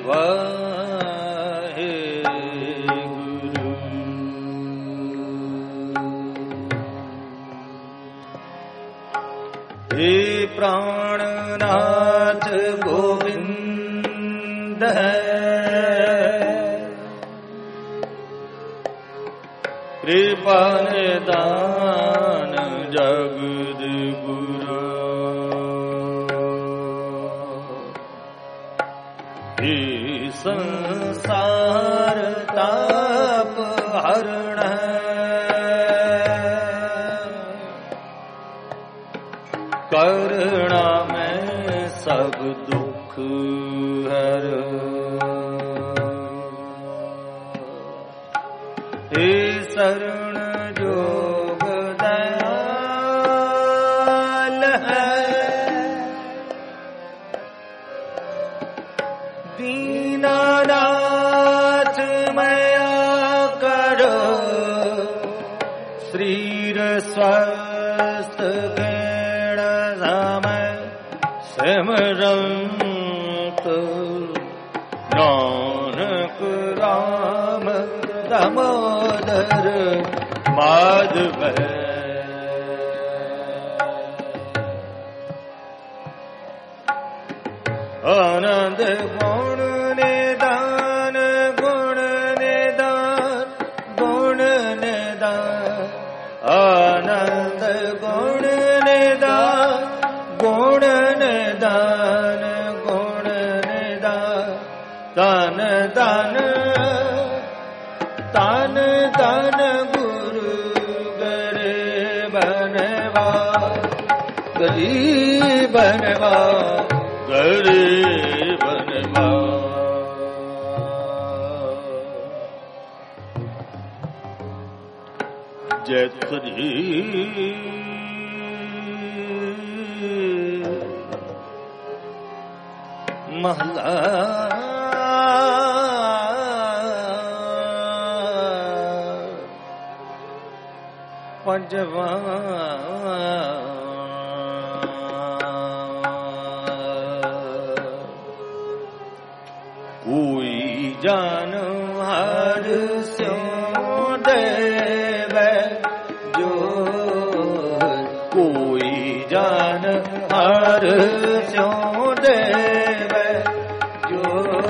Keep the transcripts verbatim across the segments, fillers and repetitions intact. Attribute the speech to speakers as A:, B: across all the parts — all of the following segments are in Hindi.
A: वाहे गुरु। हे प्राणनाथ गोविंद कृपा निदान जगद गुरु। हे संसार ताप हरण करुणा में सब दुख हर। हे शरण जोग दयाल है दीनानाथ मया करो शरीर स्वस्थ गण समय सिमरंत नानक राम दामोदर माधव। आनंद गुण निदान गुण निदान गुण निदान आनंद गुण निदान गुण निदान गुण निदान तन तन तन तन गुरु गरीबनवा गरीबनवा गरीबनवा। जैतरी महला पंजवा। कोई जान हर स्यों देवे जो कोई जान हर स्यों देवे जो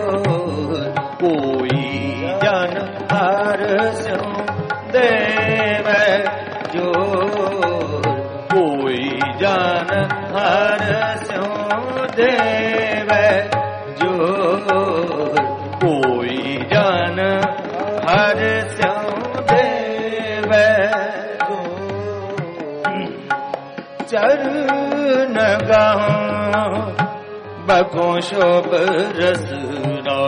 A: कोई जान हर स्यों देवे जो कोई जान हर स्यों देवे जो कोई जान हर स्यों देवे जो चरण गाऊं बको शोभ रसना।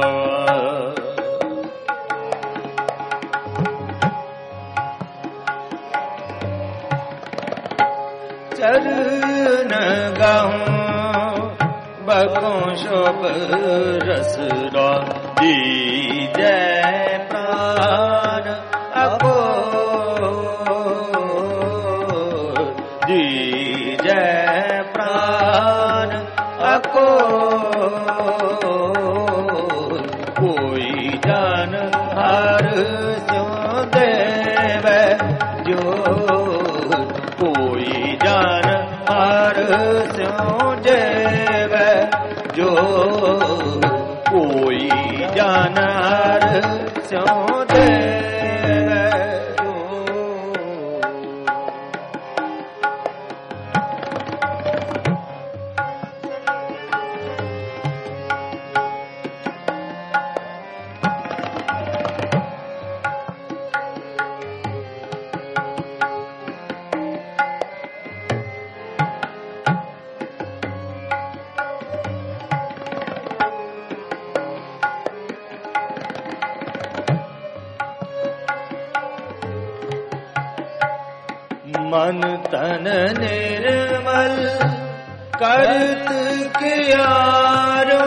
A: चरण गाऊं बको शोभ रसना। दीजै प्राण अको दीजै प्राण अको कोई जान हर स्यों देवे जो कोई जान हर स्यों देवे जो कोई जान हर स्यों देवे जो। मन तन निर्मल करत कियारो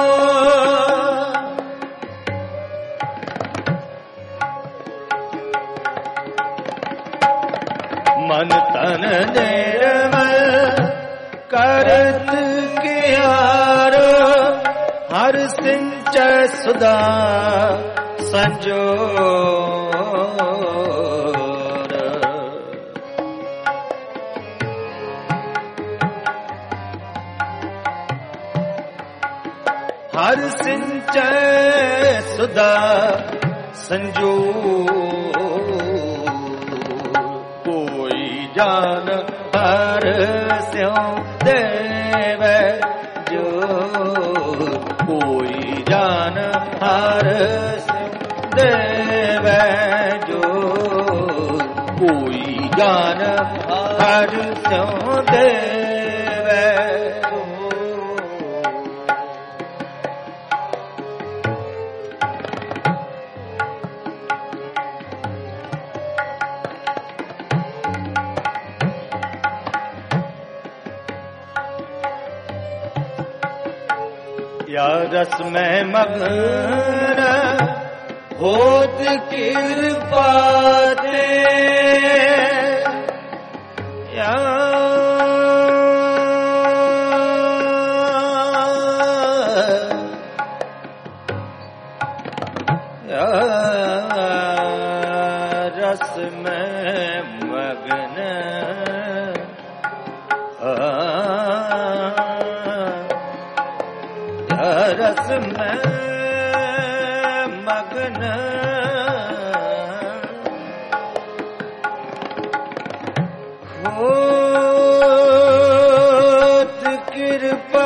A: मन तन निर्मल करत कियारो हर सिंह सिंचय सुधा संजोर। हर सिंचय सुधा संजोर। कोई जान हर स्यों देव जो। कोई जान हर स्यों देव जो। कोई जान हर स्यों देव जो। या रस में मगन होत कृपा ते। या या रस में मगन रस में मगन होत कृपा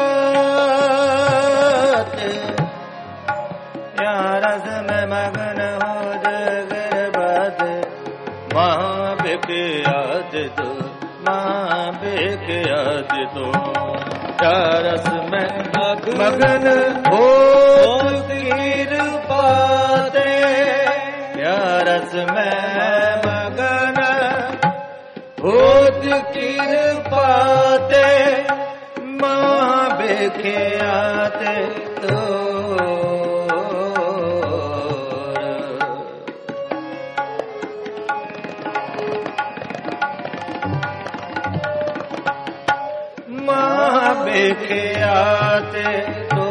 A: ते। या रस में मगन होत कृपा ते। माँ बेके याद तो माँ बेके याद तो। या रस में मगन होत कृपा ते। या रस में मगन होत कृपा ते। माँ बेखे आते तो। माँ बेखे आते तो।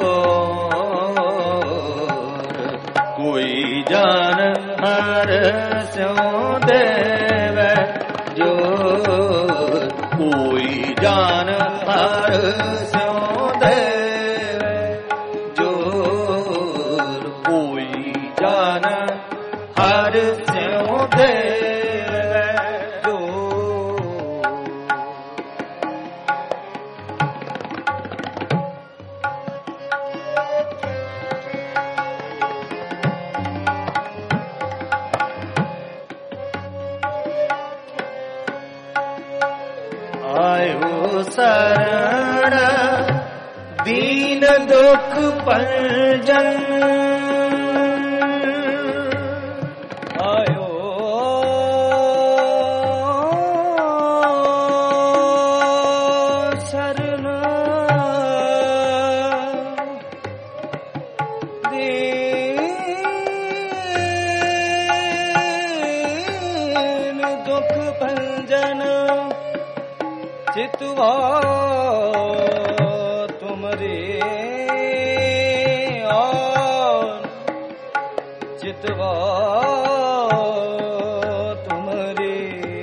A: कोई जान हर स्यों देव जो। कोई जान हर स्यों देव जो। कोई जान हर स्यों देव जो। आयो शरण दीन दुख पंजन। आयो शरण दीन दुख पंजन। चितवा तुमरे और चितवा तुमरे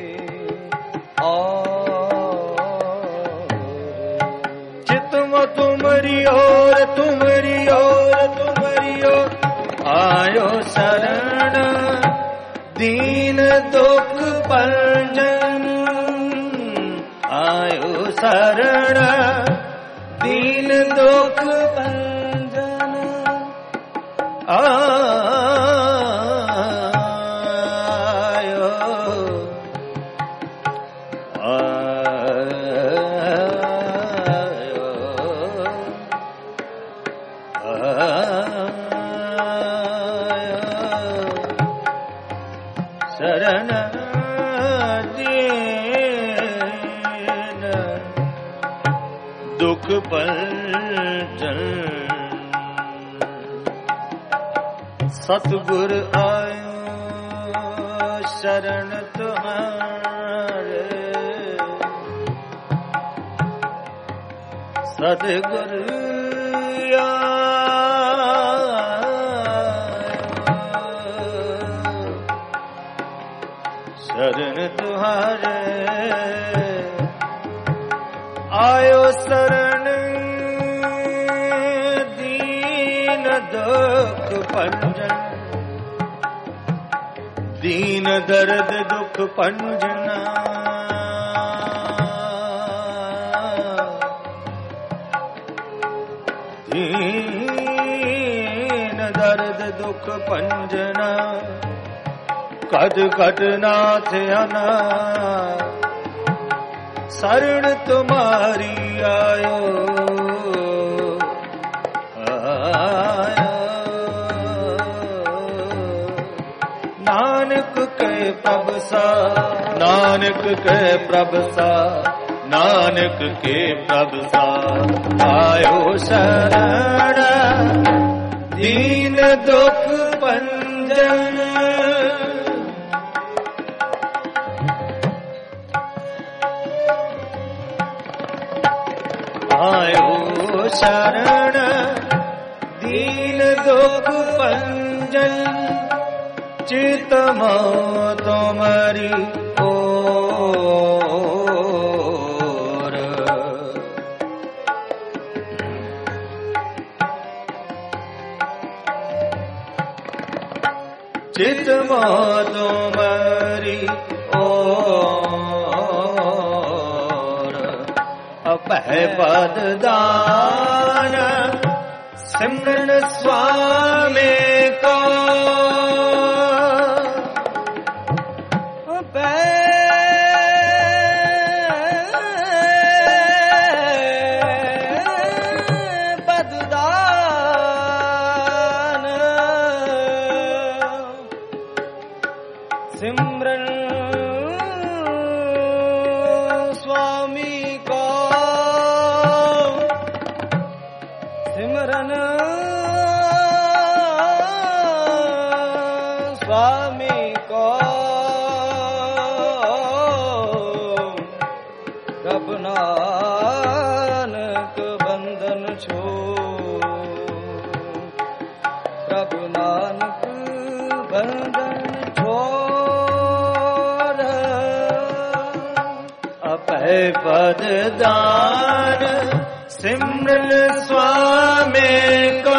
A: और। चितवा तुमरी और तुमरी और तुमरी और। आयो शरण दीन दुख पंजन। आयो शरण दीन दुख पंजन। आयो शरण दीन दुख पंजन। सतगुर आयो शरण तुम्हारे। सतगुर आयो तुहारे आयो शरण दीन दुख भंजन दीन दर्द दुख भंजना दीन दर्द दुख भंजना कद कद नाथ अना शरण तुम्हारी आयो आयो नानक के प्रभ सा नानक के प्रभ सा नानक के प्रभ सा आयो शरण दीन दुख भंजन आयो शरण दीन दुख भंजन चित मोह तुम्हारी ओर चित मोह तुम्हारी ओर अपह पद दान सिमरन स्वामी को सिमरन स्वामी को सिमरन स्वामी को रब नानक बंधन छो रब नानक बंधन अपह पद दान सिमरन स्वामी को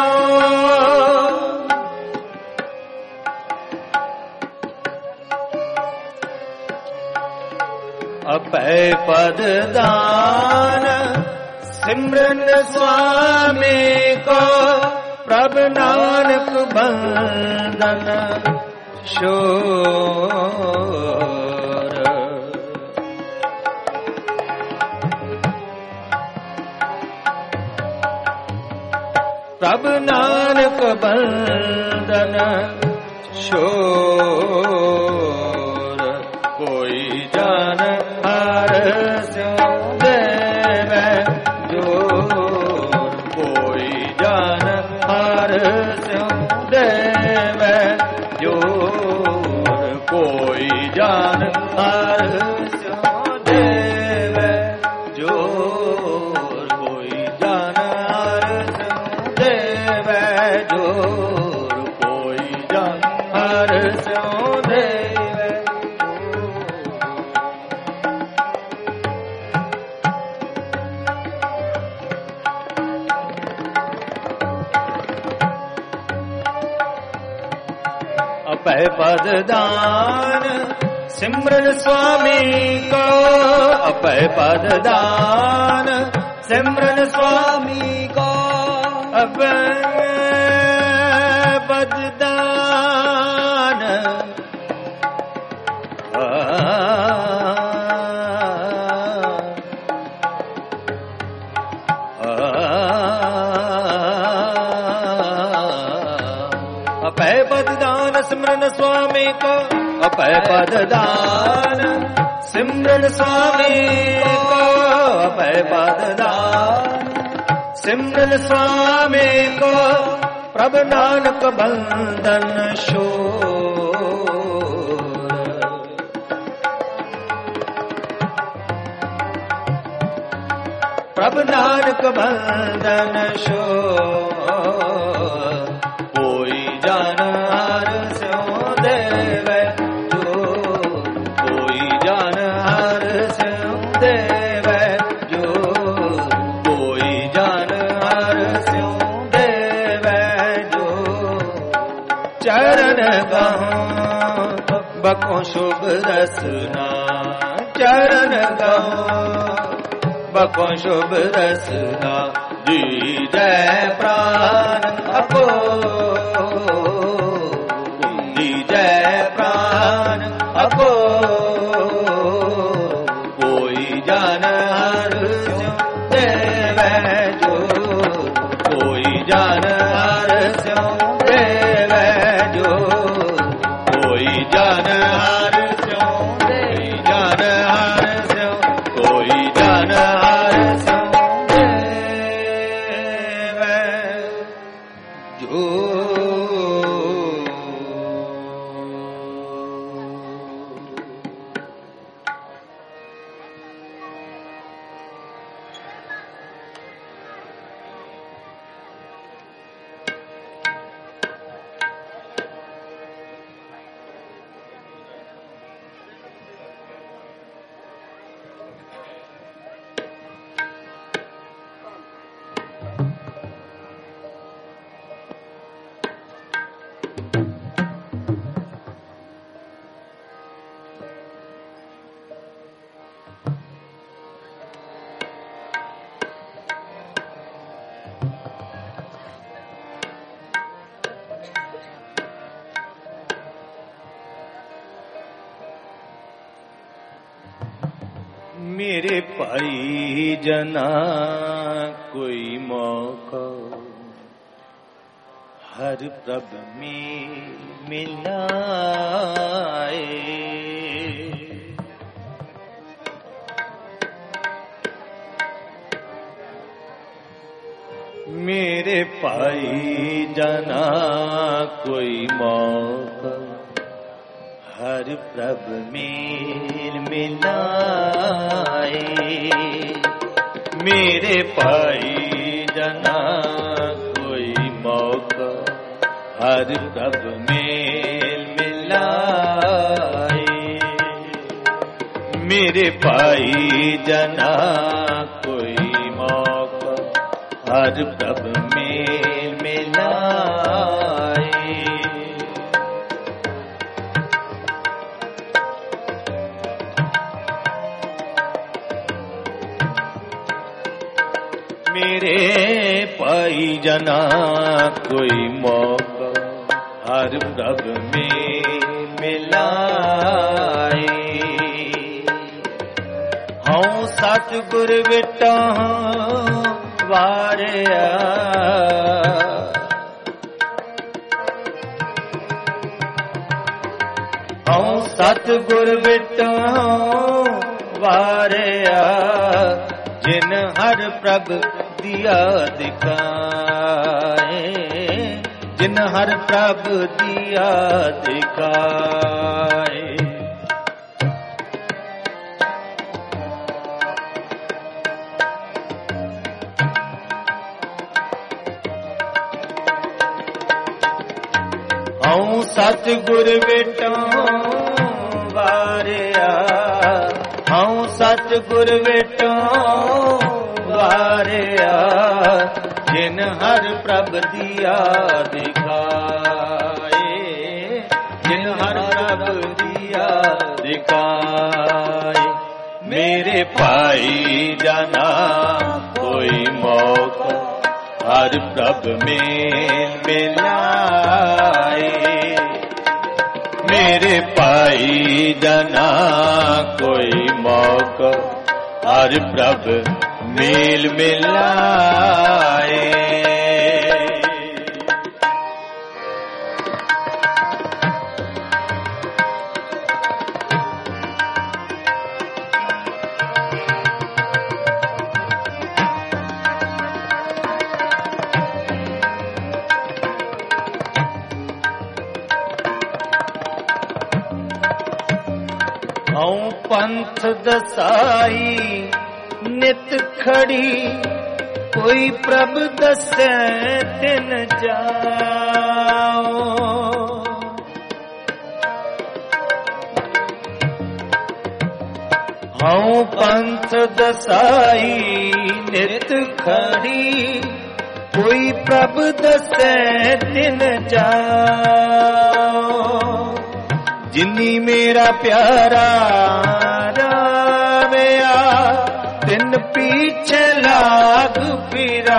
A: अपह पद दान सिमरन स्वामी को प्रभ नानक बंधन शोर प्रभ नानक बंधन शोर कोई जान हर स्यों देव जोर कोई जान हर स्यों देव जोर कोई जान हर स्यों देव जोर कोई जान हर देव जोर कोई जान हर स्यों देव अपह पद दान सिमरन स्वामी को अपह पद दान सिमरन स्वामी को अपह पद दान अपह पद दान सिमरन स्वामी को अपह पद दान सिमरन स्वामी को अपह पद दान सिमरन स्वामी को प्रभ नानक बंधन शोर प्रभ नानक बंधन शोर कोई जान हर स्यों देव जोर कोई गहूं बको शुभ रसना चरण गहूं बको शुभ रसना जी जय प्राण अपो जी जय प्राण अपो कोई जान हर स्यों देवै जो कोई जान हर स्यों देवै जो कोई जान हर स्यों कोई जान हर स्यों कोई जान हर स्यों देवै जो मेरे भाई जना कोई मौका हर प्रभ में मिलाए मेरे भाई जना कोई मौका हर प्रभ मेल मिलाए मेरे भाई जना कोई मौका हर प्रभ मेल मिलाए मेरे भाई जना कोई मौका हर प्रभ मेल मिलाए मेरे भाई जना कोई मौका हर प्रभ में मिलाए हूँ सतगुर विटा वारिया हूँ सतगुर विटा वारिया जिन हर प्रभ दिया दिखाए जिन हर प्रभ दिया दिखाए हूँ सतगुर बेटा वारिया हूँ सतगुर बेटा वारिया जिन हर प्रभ दिया दिखाए जिन हर प्रभ दिया दिखाए मेरे भाई जाना कोई मौका हर प्रभ में मिलाए मेरे भाई जाना कोई मौका हर प्रभ मेल मिलाए हूँ पंथ दसाई नित खड़ी कोई प्रभ दसे तिन जाओ हूँ पंथ दसाई नित खड़ी कोई प्रभ दसे तिन जाओ जिनी मेरा प्यारा रावया तिन पीछे लाग फिरा।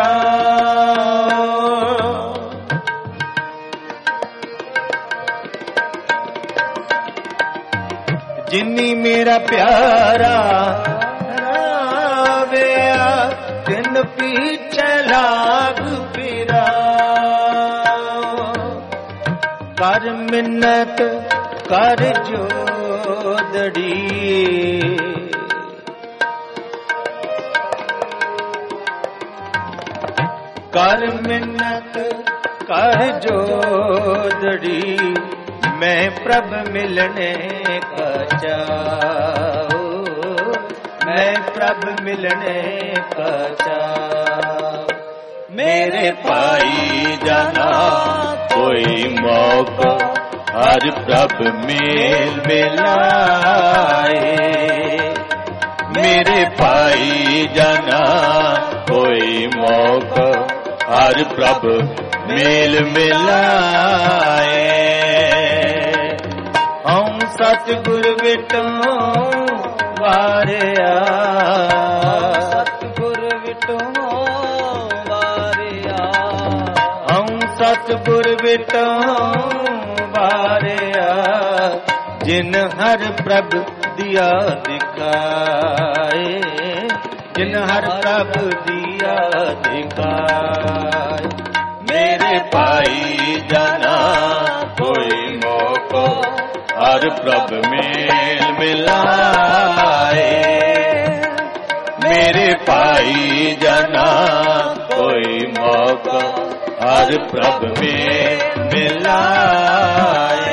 A: जिनी मेरा प्यारा रावया तिन पीछे लाग फिरा। कर मिन्नत कर जोदड़ी कर मिन्नत कर जोदड़ी मैं प्रभ मिलने का चाहूं। मैं प्रभ मिलने का चाहूं। मेरे पाई जाना कोई मौका हर प्रभ मेल मिलाए। मेरे पाई जाना कोई मौका हर प्रभ मेल मिलाए। हम सतगुर विटों वारिया। सतगुर विटों वारिया। हम सतगुर विटों वारिया। जिन हर प्रभ दिया दिखाए। जिन हर प्रभ दिया दिखाए। मेरे पाई जाना कोई मौका हर प्रभ मेल मिलाए। मेरे पाई जाना कोई मौका हर प्रभ मेल मिलाए।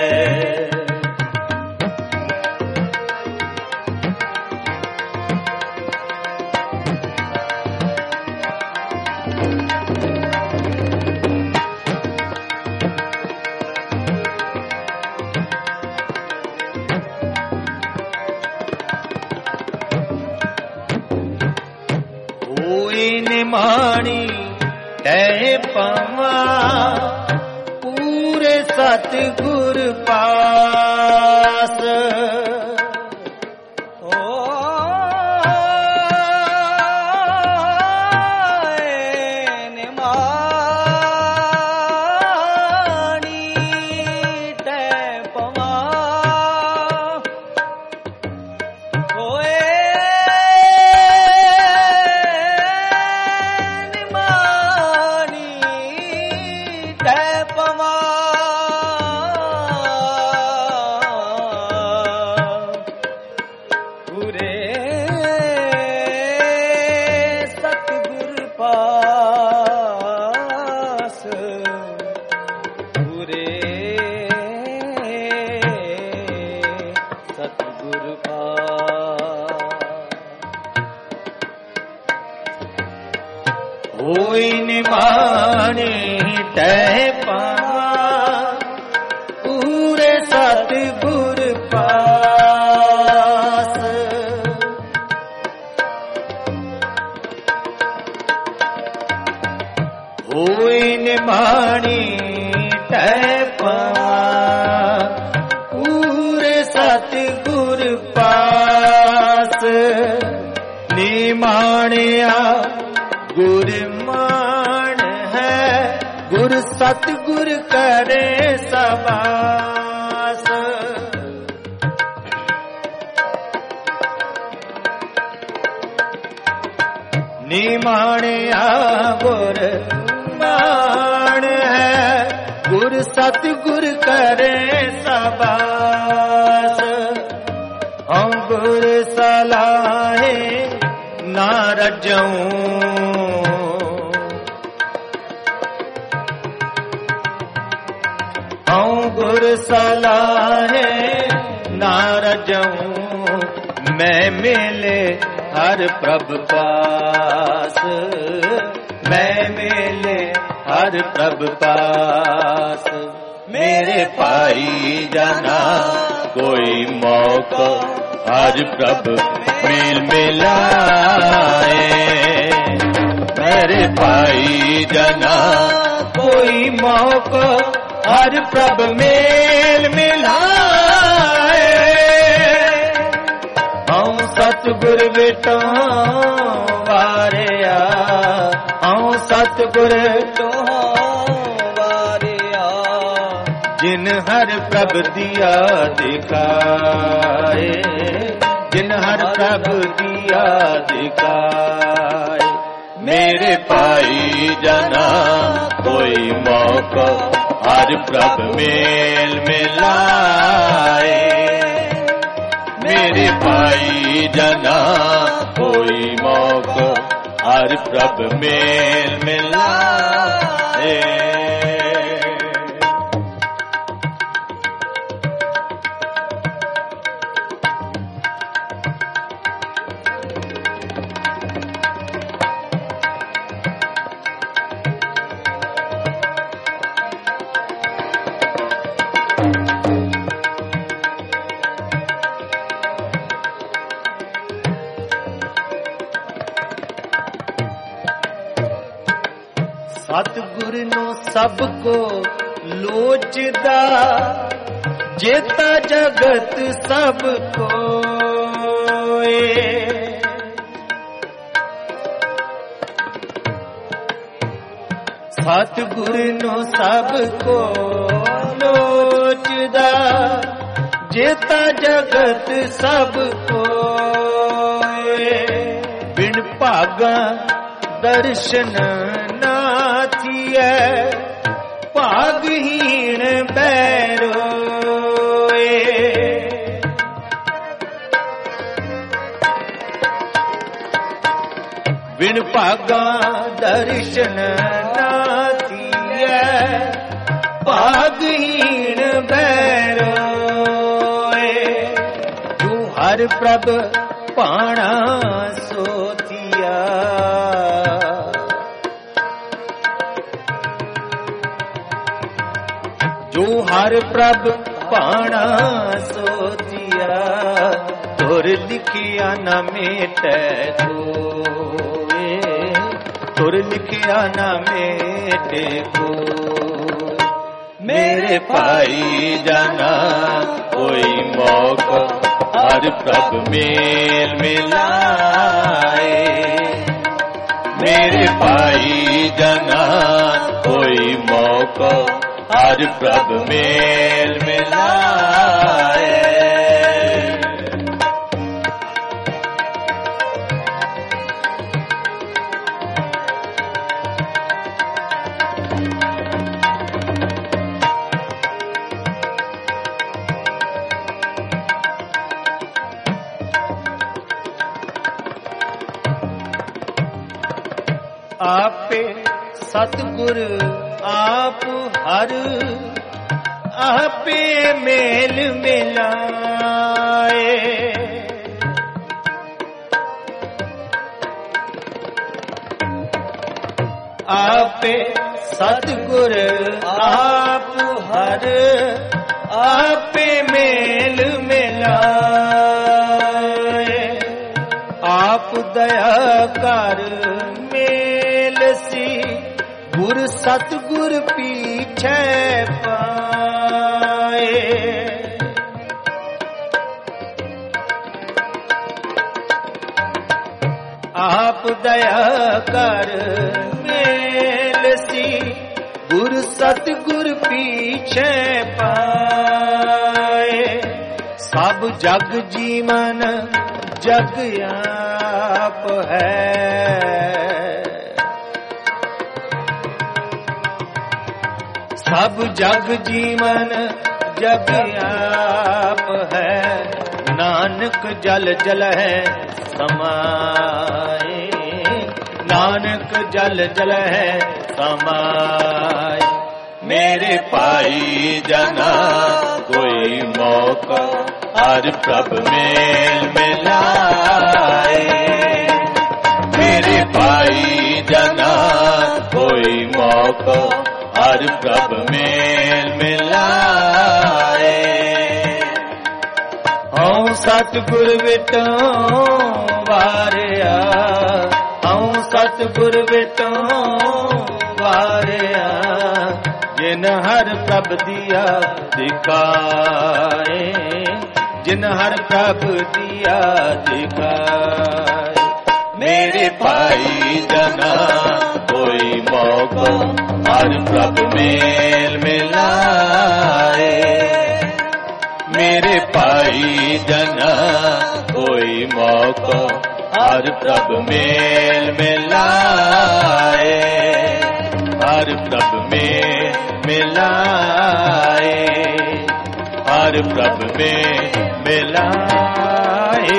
A: निमाणी तै पवा पूरे सतगुर पास। होई निमाणी तै पावा पूरे सतगुर पास। होई निमाणी तै पावा पूरे सतगुर पास। निमाणिया गुर मान है गुर सतगुर करे सबास। निमाणिया गुर मान है गुर सतगुर करे सबास। हम गुर सलाहे ना रजऊं। गुर सलाहे ना रजऊं। मैं मिले हर प्रभ पास। मैं मिले हर प्रभ पास। मेरे पाई जाना कोई मौका हर प्रभ मेल मिलाए। मेरे पाई जाना कोई मौका हर प्रभ मेल मिलाए। ਸਤਿਗੁਰ ਵਿਟੋਂ ਵਾਰਿਆ, ਹਉ ਸਤਿਗੁਰ ਵਿਟੋਂ ਵਾਰਿਆ, ਜਿਨ ਹਰ ਪ੍ਰਭ ਦੀਆ ਦਿਖਾਏ, ਜਿਨ ਹਰ ਪ੍ਰਭ ਦੀਆ ਦਿਖਾਏ। ਮੇਰੇ ਭਾਈ ਜਨਾ ਕੋਈ ਮੌਕਾ ਹਰ ਪ੍ਰਭ ਮੇਲ ਮਿਲਾਏ, ਮੇਰੇ ਭਾਈ ਜਨਾ ਕੋਈ ਮੌਕਾ ਹਰ ਪ੍ਰਭ ਮੇਲ ਮਿਲਾਏ। ਸਤਿਗੁਰ ਨੂੰ ਸਭ ਕੋ ਲੋਚਦਾ, ਜੇਤਾ ਜਗਤ ਸਭ ਕੋਏ। ਸਤਿਗੁਰ ਨੂੰ ਸਭ ਕੋ ਲੋਚਦਾ, ਜੇਤਾ ਜਗਤ ਸਭ ਕੋਏ। ਬਿਨ ਭਾਗਾ ਦਰਸ਼ਨ ਨਾਥੀਐ, ਭਾਗਹੀਣ ਬੈਰੋਏ। ਬਿਨ ਭਾਗਾ ਦਰਸ਼ਨ ਨਾਥੀਐ, ਭਾਗਹੀਣ ਬੈਰੋਏ। ਜੋ ਹਰ ਪ੍ਰਭ ਭਾਣਾ ਸੋਥੀਆ, ਜੋ ਹਰ ਪ੍ਰਭ ਭਾਣਾ ਸੋਚਿਆ, ਤੁਰ ਲਿਖਿਆ ਨਾ ਮੇਟੈ ਕੋਏ, ਤੁਰ ਲਿਖਿਆ ਨਾ ਮੇਟੇ ਕੋਏ। ਮੇਰੇ ਭਾਈ ਜਨਾ ਕੋਈ ਮੌਕਾ ਹਰ ਪ੍ਰਭ ਮੇਲ ਮਿਲਾਏ, ਮੇਰੇ ਭਾਈ ਜਨਾ ਕੋਈ ਮੌਕਾ ਹਰ ਪ੍ਰਭ ਮੇਲ ਮਿਲਾਏ। ਆਪੇ ਸਤਿਗੁਰ ਆਪ ਹਰ, ਆਪੇ ਮੇਲ ਮਿਲਾਏ। ਆਪੇ ਸਤਿਗੁਰ ਆਪ ਹਰ, ਆਪੇ ਮੇਲ ਮਿਲਾਏ। ਆਪ ਦਇਆ ਕਰ ਮੇਲ ਸੀ, ਗੁਰ ਸਤਿਗੁਰ ਪੀਛੇ ਪਾਏ। ਆਪ ਦਇਆ ਕਰ ਮੇਲ ਸੀ, ਗੁਰ ਸਤਿਗੁਰ ਪੀਛੇ ਪਾਏ। ਸਭ ਜਗ ਜੀਵਨ ਜਗ ਆਪ ਹੈ, ਸਭ ਜਗ ਜੀਵਨ ਜਗ ਆਪ ਹੈ। ਨਾਨਕ ਜਲ ਜਲ ਹੈ ਸਮਾਏ, ਨਾਨਕ ਜਲ ਜਲ ਹੈ ਸਮਾਏ। ਮੇਰੇ ਭਾਈ ਜਨਾ ਕੋਈ ਮੌਕਾ ਹਰ ਪ੍ਰਭ ਮੇਲ ਮਿਲਾਏ, ਮੇਰੇ ਭਾਈ ਜਨਾ ਕੋਈ ਮੌਕਾ ਹਰ ਪ੍ਰਭ ਮੇਲ ਮਿਲਾਏ। ਹਉ ਸਤਿਗੁਰ ਵਿਟੋਂ ਵਾਰਿਆ, ਹਉ ਸਤਿਗੁਰ ਵਿਟੋਂ ਵਾਰਿਆ, ਜਿਨ ਹਰ ਪ੍ਰਭ ਦੀਆ ਦਿਖਾਏ, जिन हर प्रभ दिया दिखाए। मेरे भाई जना कोई मौका हर प्रभ मेल मिलाए। मेरे भाई जना कोई मौका हर प्रभ मेल मिलाए। हर प्रभ में मिलाए। हर प्रभ में मिलाए।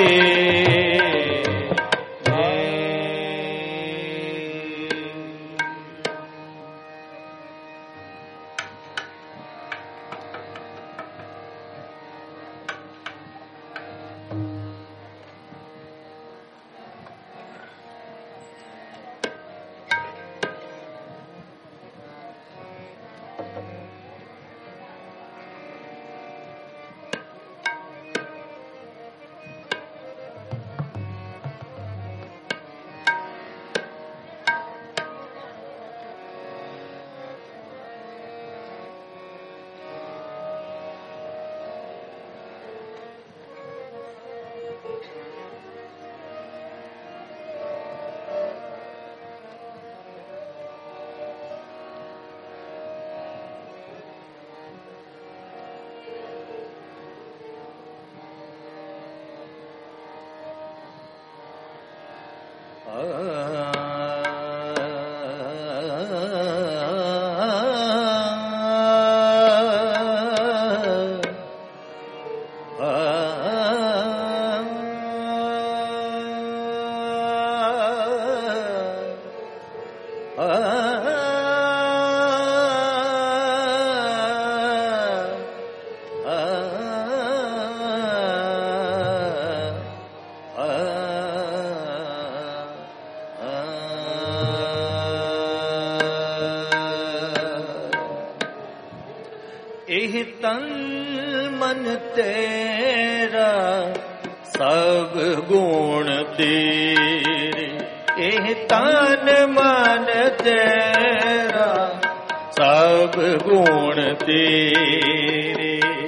A: एह तन मन तेरा सब गुण तेरे। एह तन मन तेरा सब गुण तेरे।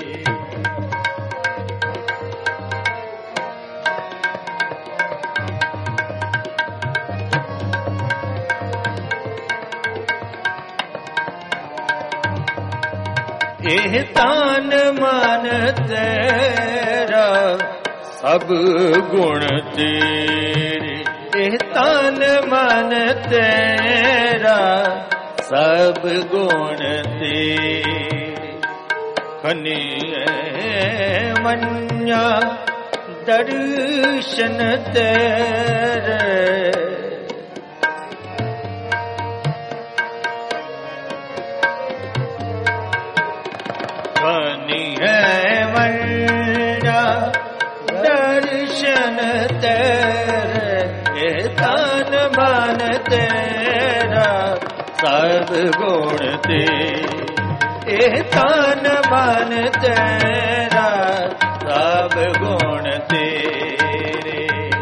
A: एह तान मन तेरा सब गुण तेरे। एह तान मन तेरा सब गुण तेरे। खनिए मन्या दर्शन तेरे। दर्शन तेरे। तान मान तेरा सब गुण तेरे। तान मान तेरा सब गुण तेरे।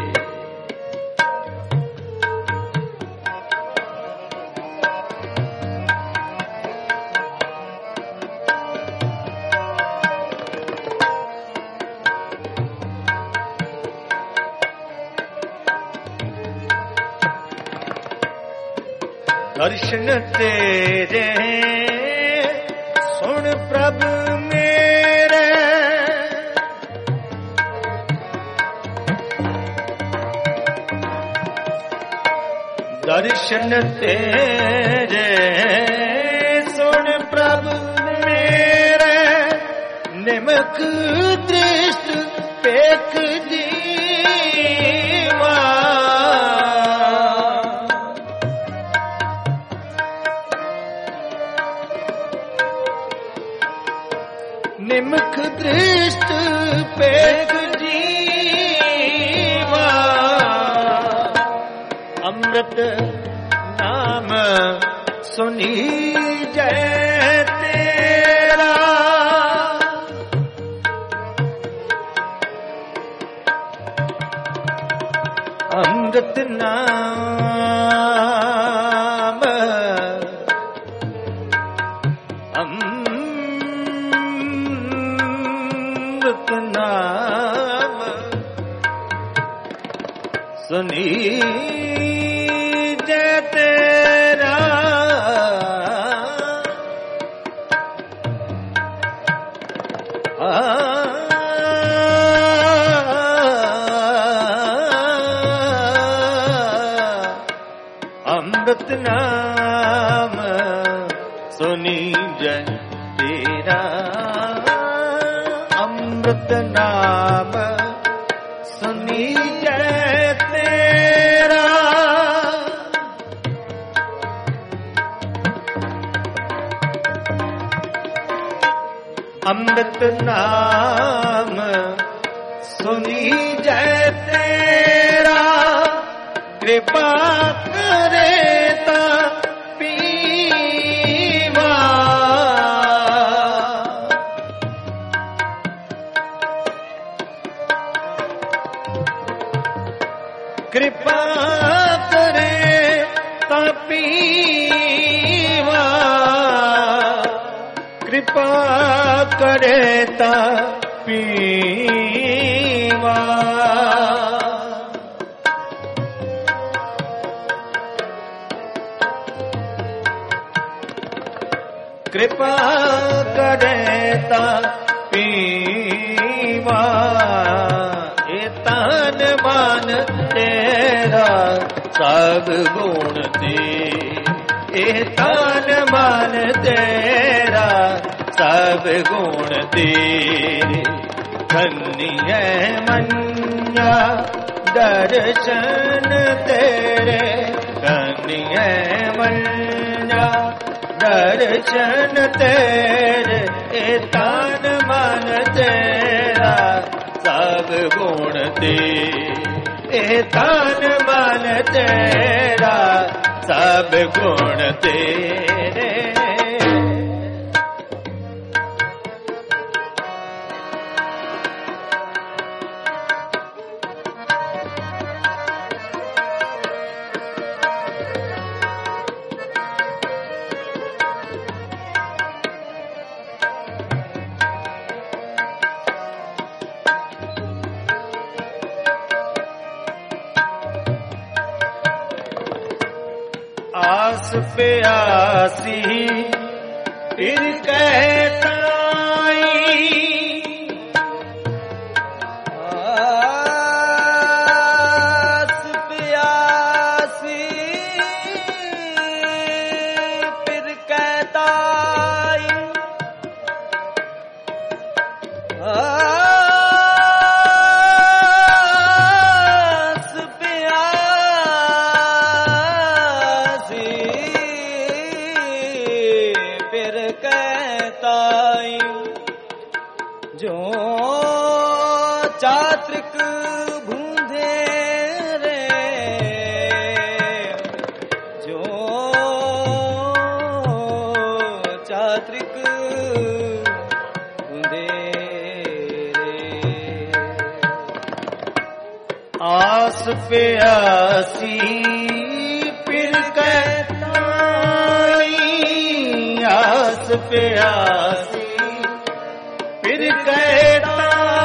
A: दर्शन तेरे सुन प्रभु मेरे। दर्शन तेरे सुन प्रभु मेरे। निमक दृष्ट पेख दीवा। निमख दृष्ट पेख जीवा। अमृत नाम सुनी जय तेरा। अमृत नाम अमृत नाम सुनीजै तेरा अमृत नाम सुनीजै तेरा अमृत नाम सुनीजै तेरा अमृत नाम सुनीजै तेरा कृपा करे ता पीवा कृपा करे ता पीवा कृपा करे ता पीवा कृपा करे ता पीवा ए तन मन तेरा सब गुण दे ए तन मन तेरा सब गुण तेरे धन्य मन्या दर्शन तेरे धन्य मन्या दर्शन तेरे ए तन मन तेरा सब गुण तेरे ए तन मन तेरा सब गुण तेरे आस प्यासी फिर कहता आस प्यासी फिर कहता जो चात्रिक भूंधे रे जो चात्रिक भूंधे रे आस पे आसी फिर कहताई आस पे आसी फिर कहता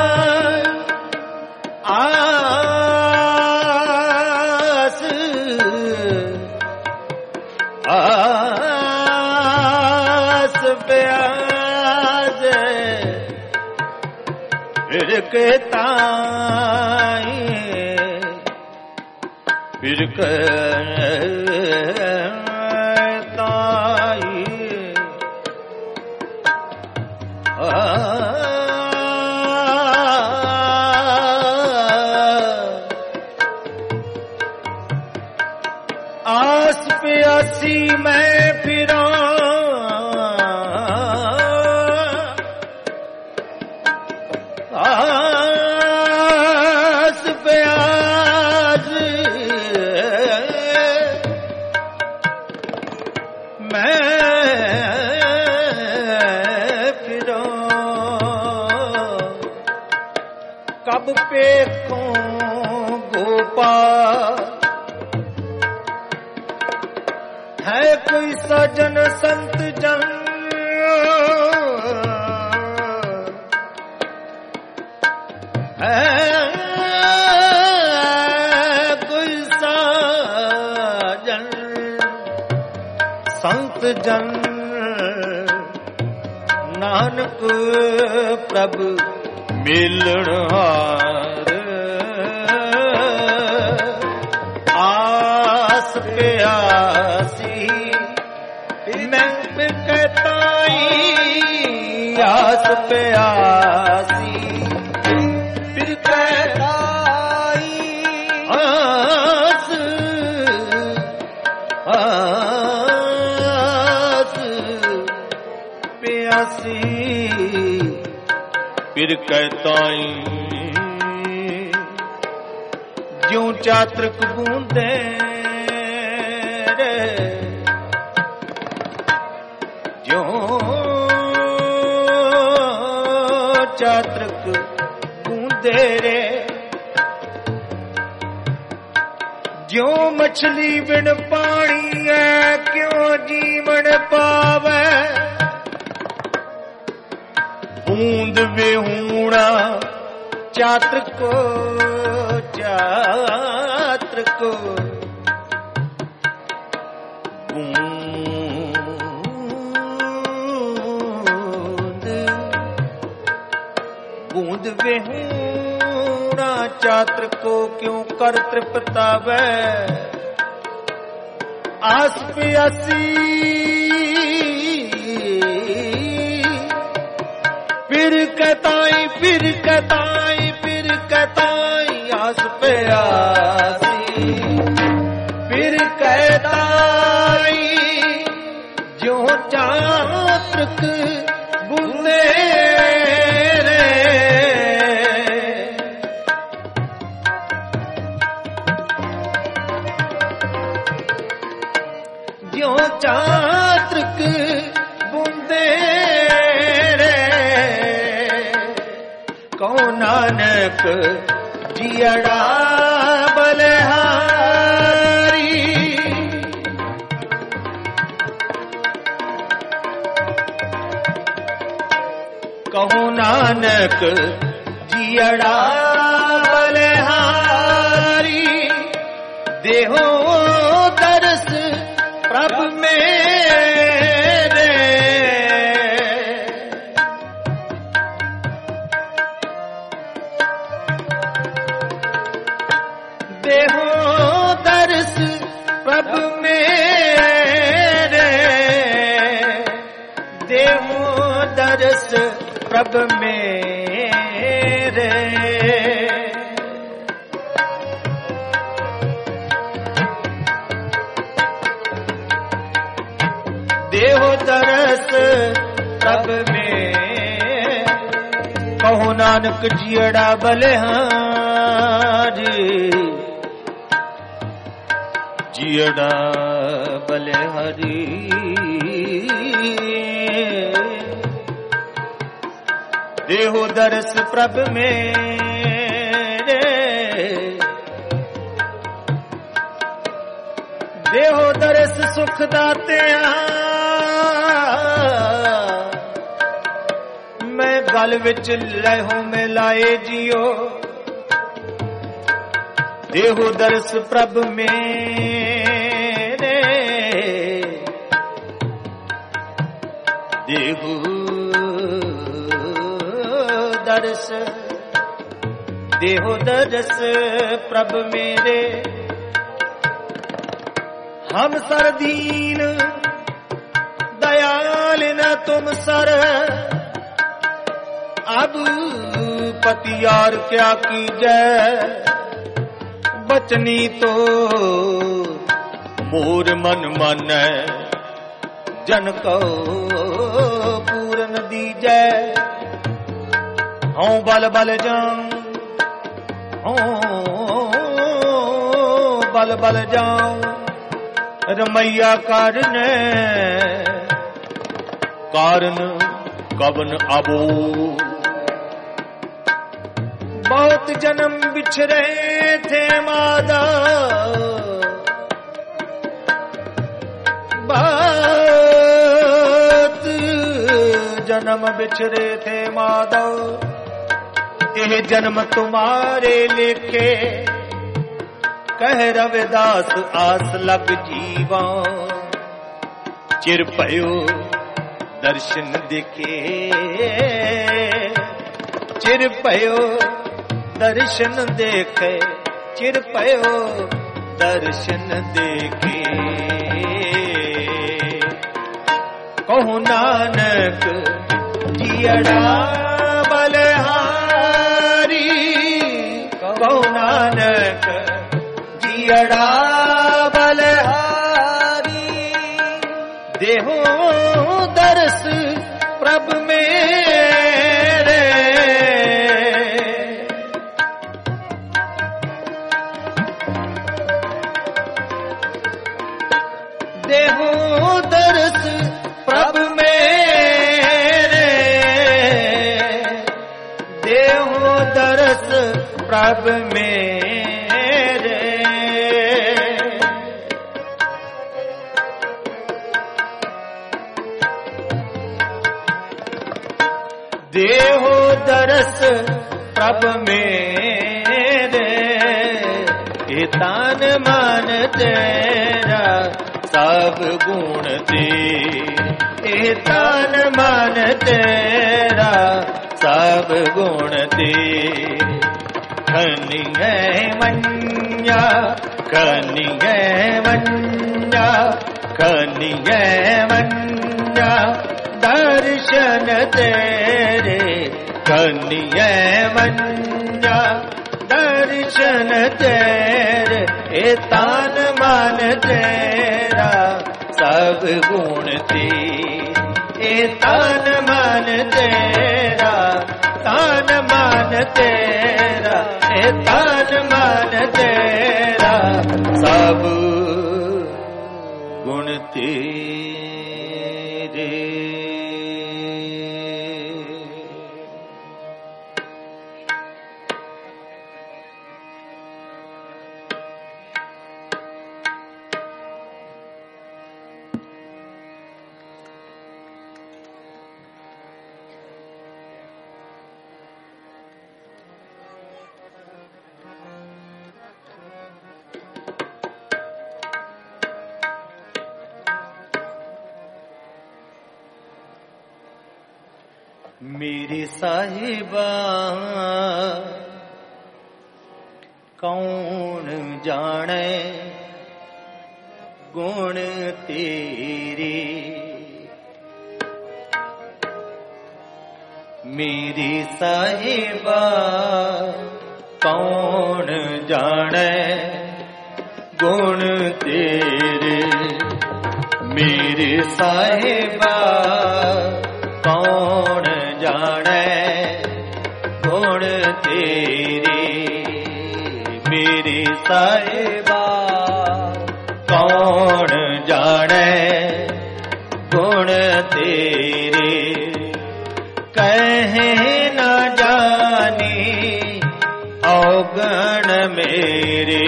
A: आस आस प्यास फिर कहता फिर कहता आस प्यासी मैं फिरा आस प्यास मैं फिरा कब पेखूं गोपाल है कोई सजन संत जन है कोई ਸੰਤ ਜਨ ਨਾਨਕ ਪ੍ਰਭ ਮਿਲਣ ਹਾਰ ਆਸ ਪਿਆਸੀ ਮੈਂ ਕਹਤਾਈ ਆਸ ਪਿਆਸੀ ਫਿਰ ਕਹਤਾਈ ਆਸ ਆਸ ਪਿਆਸੀ ਫਿਰ ਕਹਤਾਈ ਜਿਉ ਚਾਤ੍ਰਿਕ ਬੂੰਦੇ ਰੇ ਜਿਉ ਚਾਤ੍ਰਿਕ ਬੂੰਦੇ ਰੇ ਜਿਉ ਮਛਲੀ ਬਿਨ ਪਾਣੀ ਐ ਕਿਉ ਜੀਵਨ ਪਾਵੈ ਬੂੰਦ ਵਿਹੂਣਾ ਚਾਤ੍ਰਿਕੋ ਚਾਤ੍ਰਿਕੋ ਬੂੰਦ ਬੂੰਦ ਵਿਹੂਣਾ ਚਾਤ੍ਰਿਕੋ ਕਿਉ ਕਰ ਤ੍ਰਿਪਤਾਵੈ ਆਸ ਪਿਆਸੀ ਫਿਰ ਕਹਤਾਈ ਫਿਰ ਕਹਤਾਈ ਫਿਰ ਕਹਤਾਈ ਆਸ ਪਿਆਸੀ ਫਿਰ ਕਹਤਾਈ ਜਿਉ ਚਾਤ੍ਰਿਕ ਬੂੰਦੇ ਰੇ ਜਿਉ ਚਾਤ੍ਰਿਕ ਬੂੰਦੇ ਕਉ ਨਾਨਕ ਜੀਅੜਾ ਬਲਿਹਾਰੀ ਕਹੋ ਨਾਨਕ ਜੀਅੜਾ ਬਲਿਹਾਰੀ ਦੇਹੋ ਦਰਸ ਪ੍ਰਭ ਮੇਰੇ ਦੇਹੋ ਦਰਸ ਪ੍ਰਭ ਮੇਰੇ ਦੇਹੋ ਦਰਸ ਪ੍ਰਭ ਮੇਰੇ ਦੇਹੋ ਦਰਸ ਪ੍ਰਭ ਮੇਰੇ ਕਹੋ ਨਾਨਕ ਜੀਅੜਾ ਬਲਿਹਾਰੀ ਜੀਅੜਾ ਬਲਿਹਾਰੀ ਦੇਹੋ ਦਰਸ ਪ੍ਰਭ ਮੇਰੇ ਦੇਹੋ ਦਰਸ ਸੁਖ ਦਾਤਿਆ ਮੈਂ ਗਲ ਵਿੱਚ ਲਹੋ ਮਿਲਾਏ ਜਿਉ ਦੇਹੋ ਦਰਸ ਪ੍ਰਭ ਮੇਰੇ ਦੇਹੋ ਦਰਸ ਦੇਹੋ ਦਰਸ ਪ੍ਰਭ ਮੇਰੇ ਹਮ ਸਰ ਦੀਨ दयाल न तुम सर अब पतियार क्या कीजै बचनी तो मोर मन मानै जन को पूरन दीजै हूँ बल बल जाऊं हूँ बल बल जाऊं रमैया कारण कारण कवन अबो बहुत जन्म बिछरे थे मादा बहुत जन्म बिछरे थे मादा यह जन्म तुम्हारे लेखे कह रविदास आस लग जीवा चिर पयो दर्शन देखे, चिर पयो दर्शन देखे, चिर पयो दर्शन देखे। कहूँ नानक जियड़ा बलहारी, कहूँ नानक जियड़ा बलहारी, देहो दर्श प्रभ मेरे, देहो दर्श प्रभ मेरे, देहो दर्श प्रभ मेरे। देहो दर्श प्रभ मेरे, ये तान मान तेरा सब गुण तेरे, ये तान मान तेरा सब गुण तेरे। खनी है मन्या, खनी है मन्या, खनी है मन्या दर्शन तेरे, खनी है मन्या दर्शन तेरे। ए तान मान तेरा सब गुण तेरे, ए तान मान तेरा, तान मान तेरा, ए तान मान तेरा सब गुण तेरे। मेरी साहिबा कौन जाने गुण तेरे, मेरी साहिबा कौन जाने गुण तेरे, मेरी साहिबा कौन जाने गुण तेरे, मेरी साहिबा कौन जाने गुण तेरे। कहे न जानी अवगुण मेरे,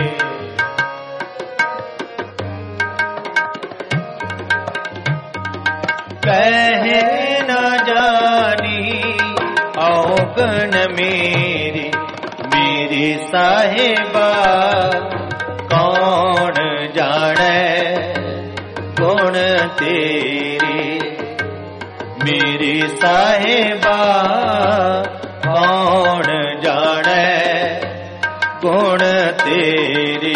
A: कहे न जानी अवगुण मेरे, मेरी साहिबा कौन जाने गुण तेरे, मेरी साहिबा कौन जाने गुण तेरे।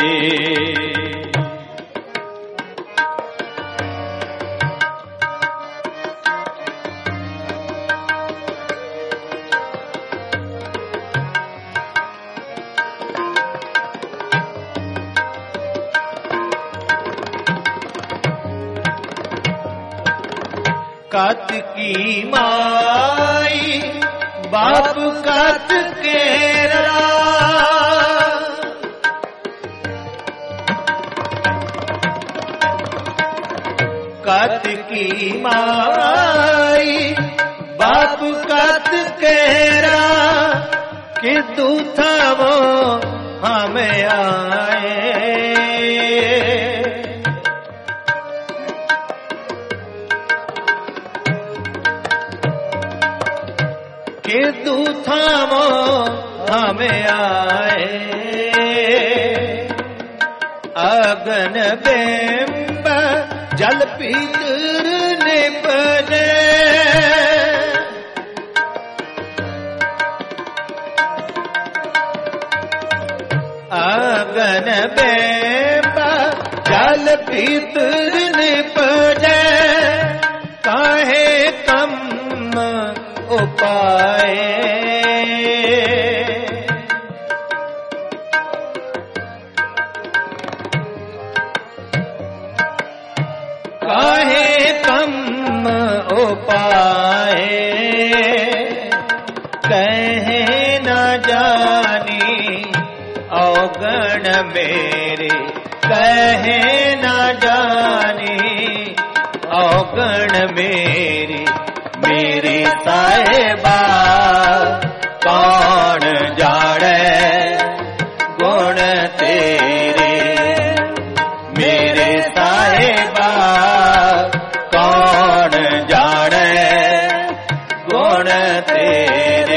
A: कात की माई बाप कात केरा, कात की माई बाप कात केरा, कि तू था वो हमें आए, कि तू थामो हमें आए। अगन बिंब जल पीतर निपजे आंगन बेबा जल पीतर निपजे काहे कम उपाए काहे कम उपाए कहे न जानी अवगण मेरे कहे न जानी अवगण मेरे मेरे साहिबा कौन जाने गुण तेरे मेरे साहिबा कौन जाने गुण तेरे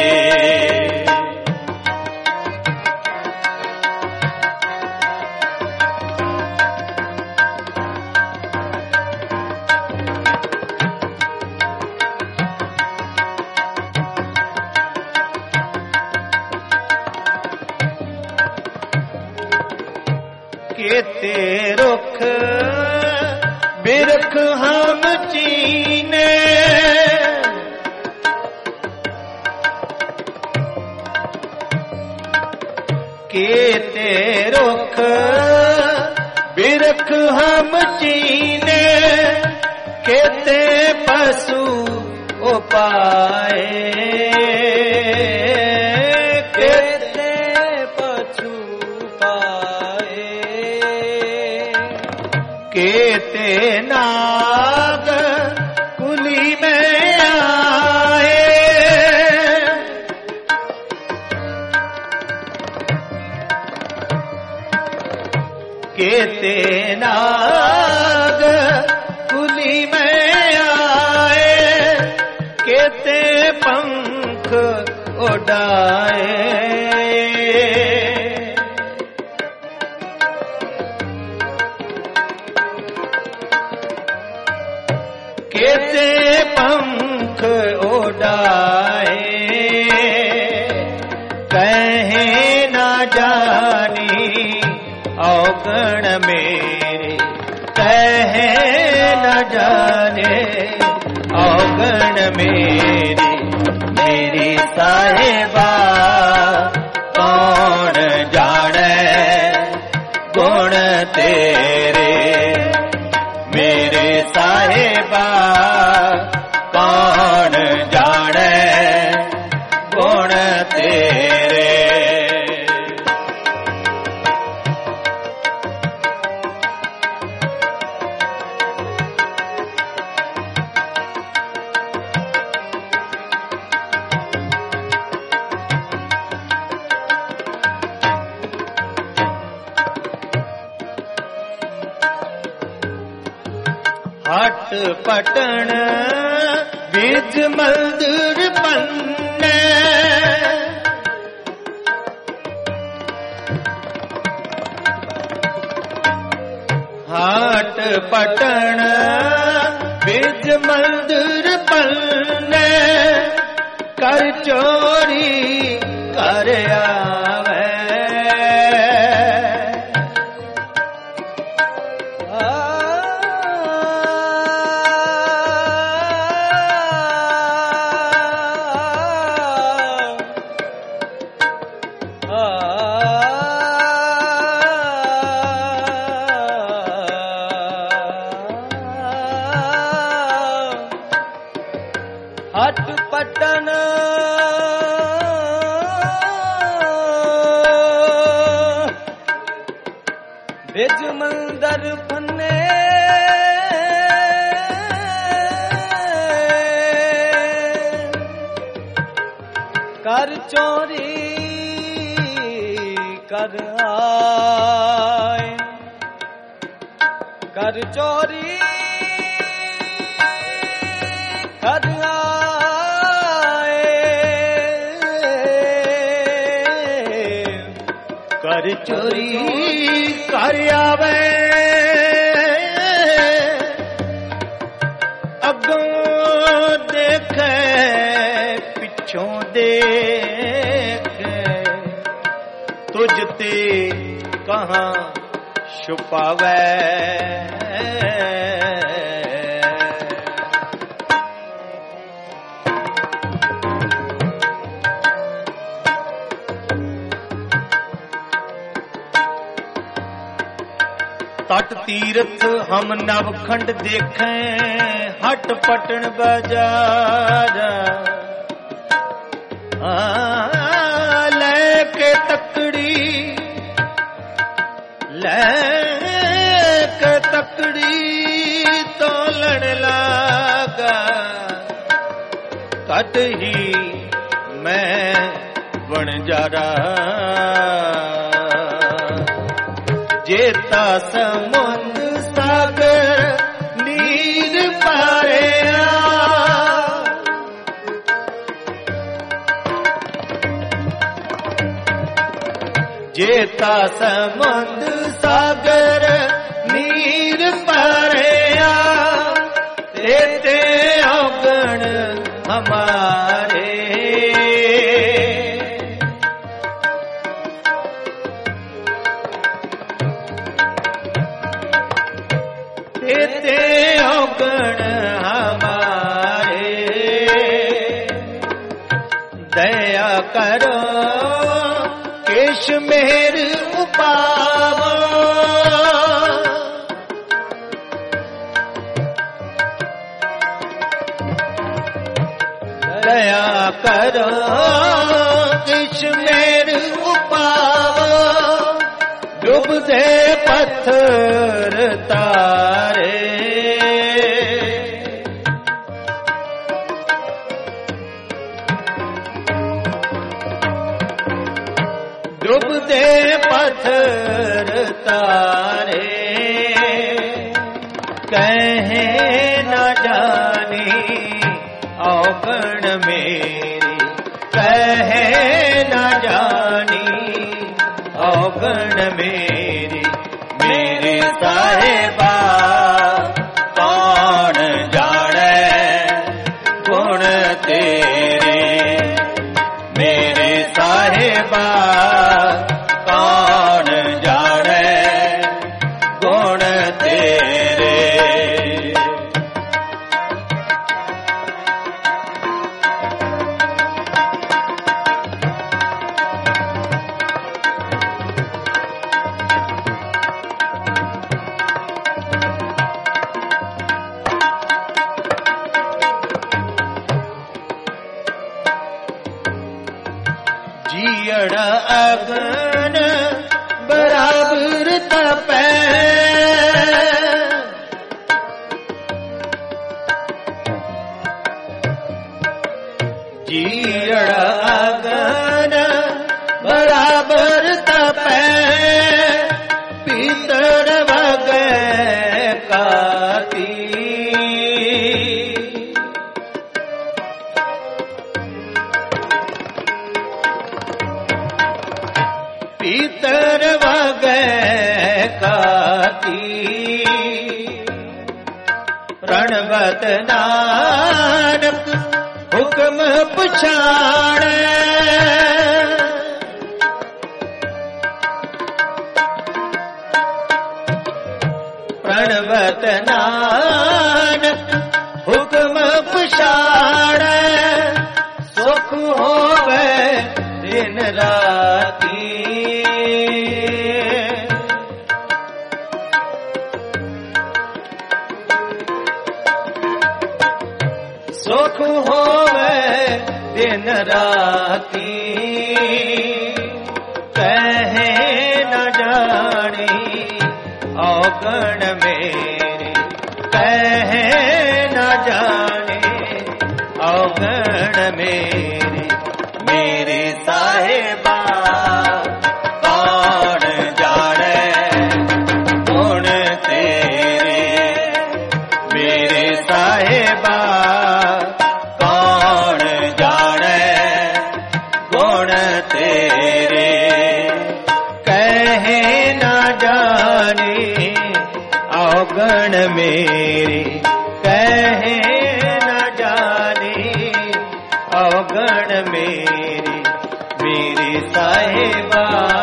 A: केते रुख बिरख हम चीने केते रुख बिरख हम चीने केते पशु उपाए केते नाग कुली में आए केते नाग कुली में आए केते पंख उड़ाए केते पंख उड़ाए कहे न जानी अवगण मेरे कहे न जाने अवगण मेरे मेरी साहिबा कौन जाने गुण तेरे मेरे साहिबा कौन जाने गुण तेरे हट पटन बीज मंदिर पन्ने हट पटन बीज मंदिर पन्ने कर चोरी कर आवे हट पटन बिज मंदर पन्ने कर चोरी कर आए कर चोरी कर आए कर चोरी कर आवे तुझ ते कहाँ छुपावे। तट तीर्थ हम नवखंड देखें, हट पटन बाजार। लेके तकड़ी लेके तकड़ी तो लड़ लागा। कट ही मैं बन जा रहा। जेता समुद्र सागर नीर पारे। जेता समुद्र सागर नीर पारे। तेते अवगण हमारे। तेते अवगण हमारे। दया करो केश मेहर उपावा। दया करो केश मेहर उपावा। डूब दे पत्थर तारे। डूब दे पत्थर तारे। कहे न जानी औगण मेरी। कहे न जानी औगण मेरी। मेरे साहिबा कौन जाने गुण तेरे। मेरे साहिबा कौन जाने गुण तेरे। जियड़ अगन बराबर तपै। जियड़ अगन बराबर तपै। पीतर वगै काती। पीतर वगै काती। रणवत नानक हुक्म पछाड़े। रणवत नानक हुक्म पछाड़े। सुख होवे दिन राती। सुख होवे दिन राती। कहे न जानी औगण मेरे। कहे न जानी औगण मेरे। मेरे साहिबा कौन जाने गुण तेरे। मेरे साहिबा कौन जाने गुण तेरे। कहे न जानी औगण मेरे। कहे न जानी औगण मेरी। ਸਾਹਿਬਾ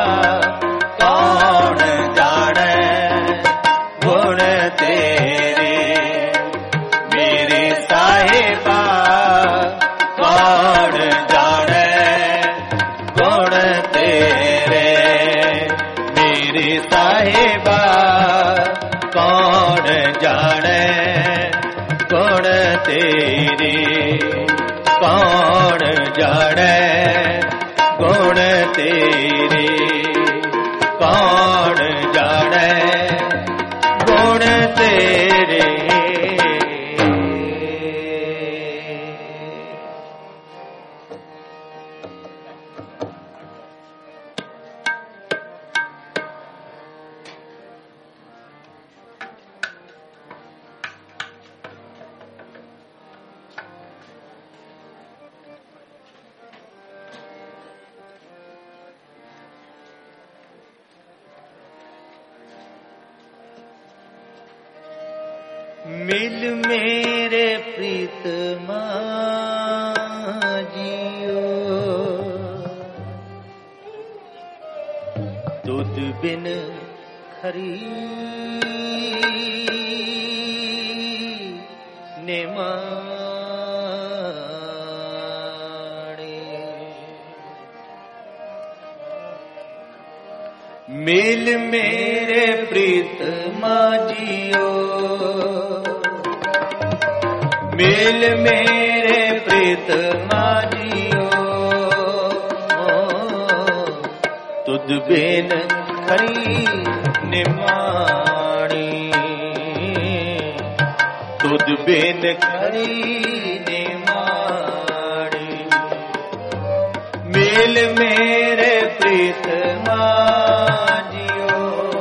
A: ਕੌਣ ਜਾਣੈ ਗੁਣ ਤੇਰੇ ਮੇਰੇ ਸਾਹਿਬਾ ਕੌਣ ਜਾਣੈ ਗੁਣ ਤੇਰੇ ਮੇਰੇ ਸਾਹਿਬਾ ਕੌਣ ਜਾਣੈ ਗੁਣ ਤੇਰੇ ਕੌਣ ਜਾਣੈ ਗੁਣ ਤੇਰੇ ਕੌਣ ਜਾਣੈ ਗੁਣ ਤੇਰੇ मिल मेरे प्रीतमा जियो दूध बिन खरी नेमाड़े मिल मेरे प्रीतमा जियो मिल मेरे प्रीतमा जियो तुद बिन खरी निमाणी तुद बिन खरी निमाणी मिल मेरे प्रीतमा जियो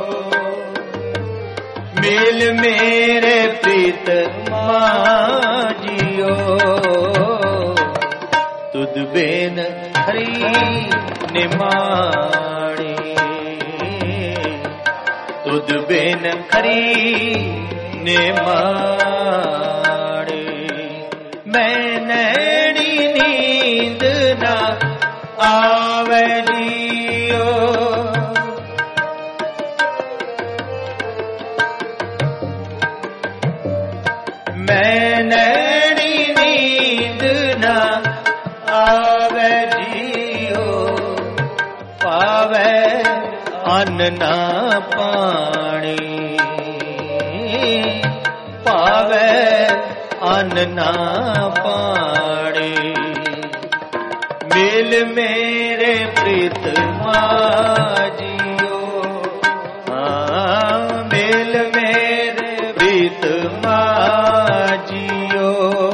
A: मिल मेरे प्रीतमा तुद बिन खरी निमाणी तुद बिन खरी निमाणी मैं नैनी नींद ना आवे जियो मैं नैनी नींद ना आवे जियो पावे अन्न ना पानी पावे अन्न ना पानी मिल मेरे प्रीतमा जियो हाँ मिल मेरे प्रीतमा जियो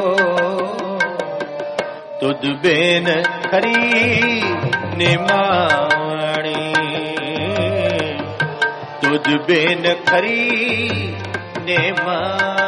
A: तुद बिन खरी निमाणी तुद बिन खरी निमाणी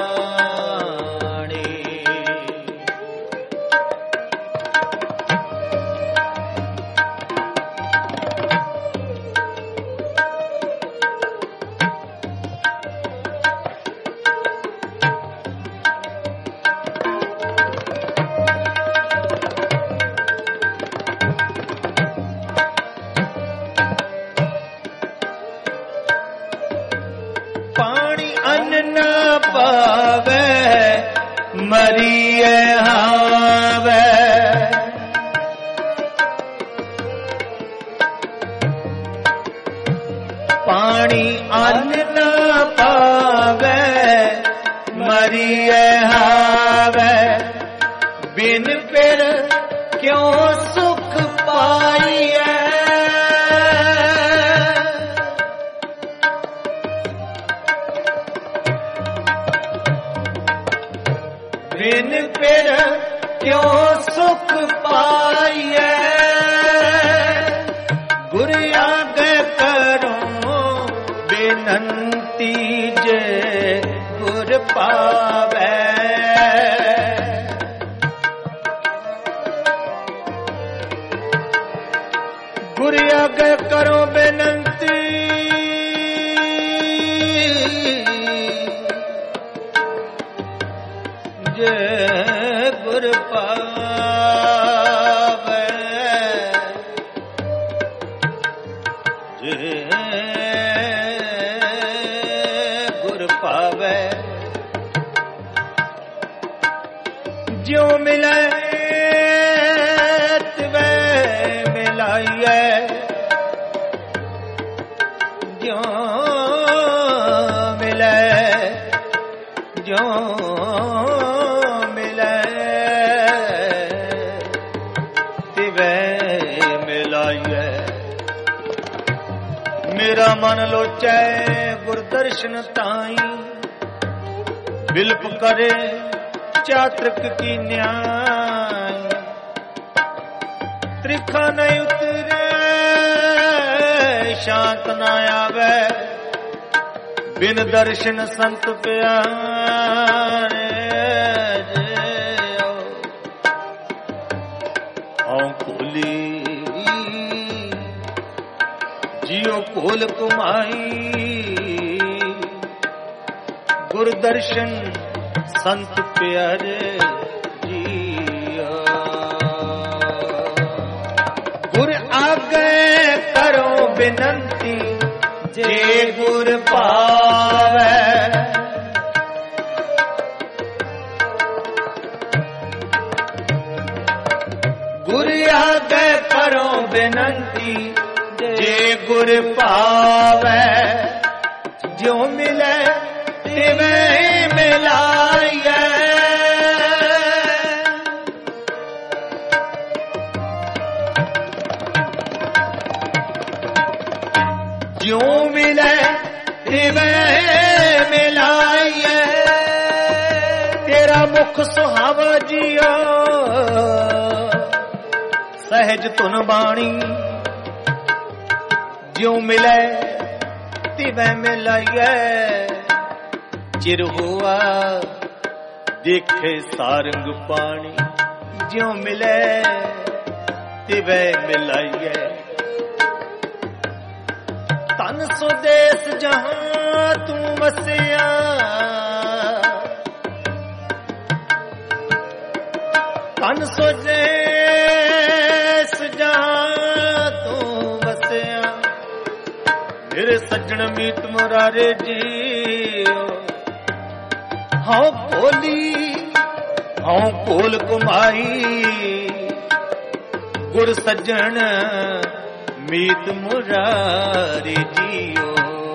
A: मरिए हावे पानी अन्न न पावे मरिए हावे बिन फिर क्यों सुख पाइए बिन फिर क्यों सुख पाइए गुर आगे करो बेनंती जे गुर पावे गुर आगे करो बेनंती जे गुर पावे मिले तिवे मिलाइए जो मिले जो मिले तिवे मिलाइए। मेरा मन लोचै गुरदर्शन ताई बिल्प करे चातृक की न्याय। त्रिखा नहीं उतरे शांत न आवे बिन दर्शन संत प्यारे। औ कोली जियो कोल कुमाई गुरदर्शन संत प्यारे जिया। गुर आगे करो बिनंती जे गुर पावे। गुर आगे करो बिनंती जे गुर पावे। जो मिले तिवे मिलाइए जो मिले तिवे मिलाइए। तेरा मुख सुहावा जियो सहज तुन बाणी। जो मिले तिवे मिलाइए चिर हुआ देखे सारंग पानी। ज्यों मिले तिवे मिलाइए तन स्वदेश जहां तू वसिया। तन स्वदेश जहां तू वसिया। मेरे सज्जन मीत मुरारे जियो। हाँ कोली हाँ कोल कुमाई गुर सज्जन मीत मुरारी जियो।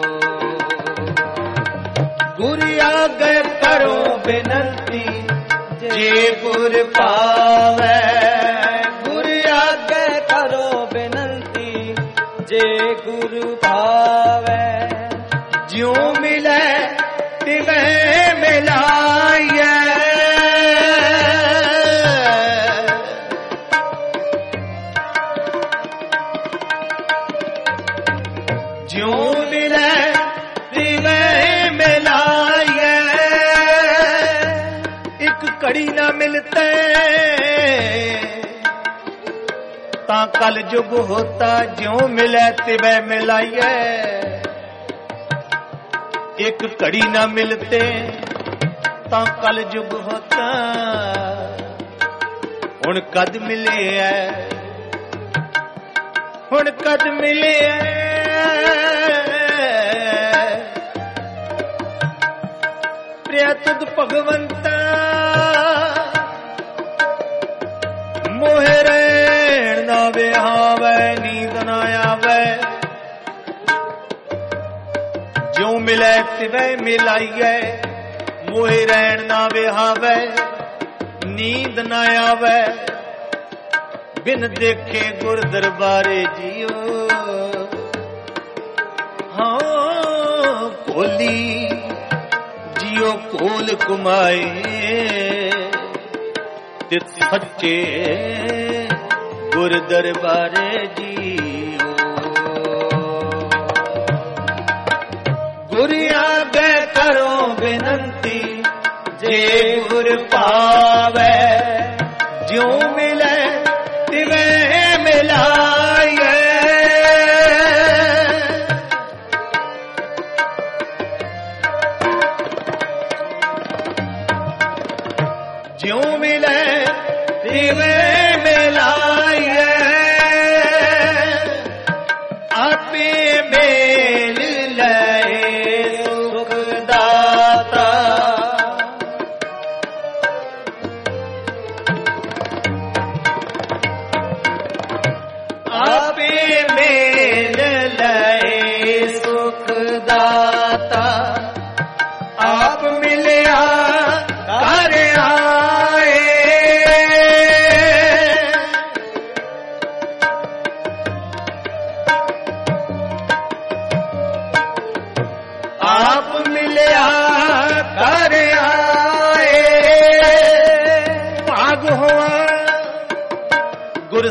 A: गुर आगे करो बिनंती जे गुर पावे। गुर आगे करो बिनंती जे गुर पावे। ज्यों मिले तिवे मिलाइए ज्यों मिले तिवे मिलाइए। एक कड़ी ना मिलते ता कल जुग होता। ज्यों मिले तिवे मिलाइए। एक कड़ी ना मिलते ता कल जुग होता। हुण कद मिले है हुण कद मिले है। प्रिया तुद भगवंता मोहे रहण ना विहावे नींद ना आवे। जो मिले तिवे मिलाइए मोहे रहण ना विहावे नींद ना आवे। बिन देखे गुर दरबारे जियो। हाँ कोली जियो कोल कुमाए तित सच्चे गुर दरबारे जियो। गुर आगे करो बिनंती जे गुर पावे। ज्यों मिले तिवे मिलाइए ज्यों मिले तिवे मिलाइए। आपे मेल लाए सुखदाता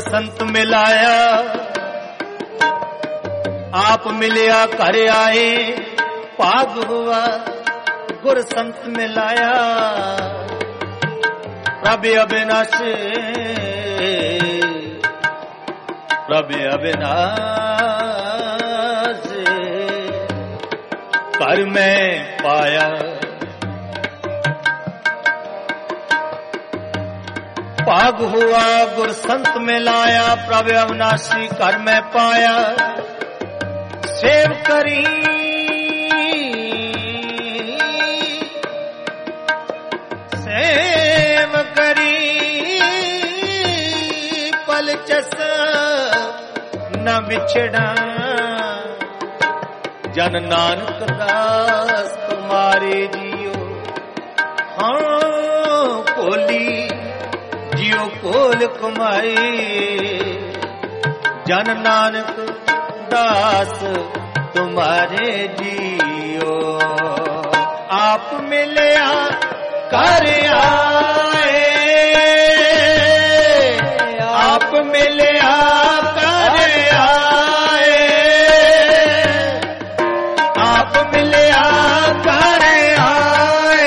A: संत मिलाया, आप मिलिया घर आए, भाग हुआ गुर संत मिलाया। प्रभु अविनाशी प्रभु अविनाशी घर में पाया। भाग हुआ गुर संत मिलाया, प्रभु अविनाशी घर में पाया। सेव करी सेव करी पलचस न बिछड़ा, जन नानक दास तुम्हारे जियो। हाँ कोली जियो कोल कुमाई, जन नानक दास तुम्हारे जियो। आप मिलिया कर आए, आप मिलिया कर आए, आप मिलिया कर आए,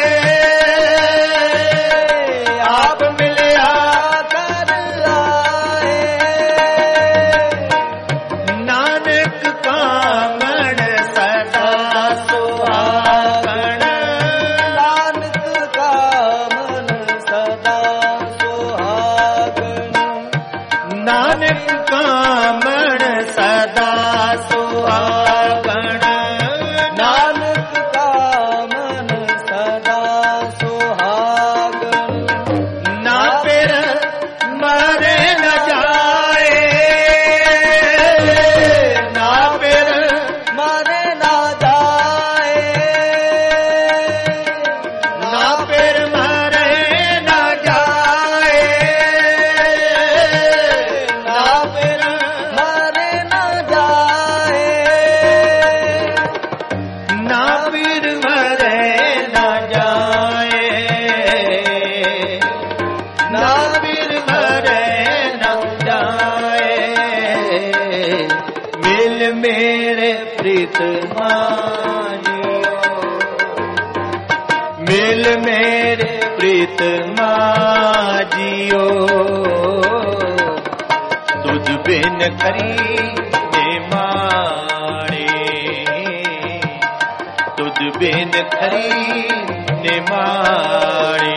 A: आप मिलिया कर आए। नानक का मन सदा सुहागण, नानक का मन सदा सुहागण, नानक का मन सदा सुहागण, नानक का मन सदा सुहागण। ना फिर मरे न जाए, ना फिर मरे न जाए, ना फिर मरे न जाए, ना फिर मरे न जाए, ना फिर मरे न जाए, ना फिर मरे न जाए। मिल मेरे प्रीत मानियो, मिल मेरे प्रीत माजियो। तुझ बिन करी ने माणे, तुझ बिन करी ने माणे।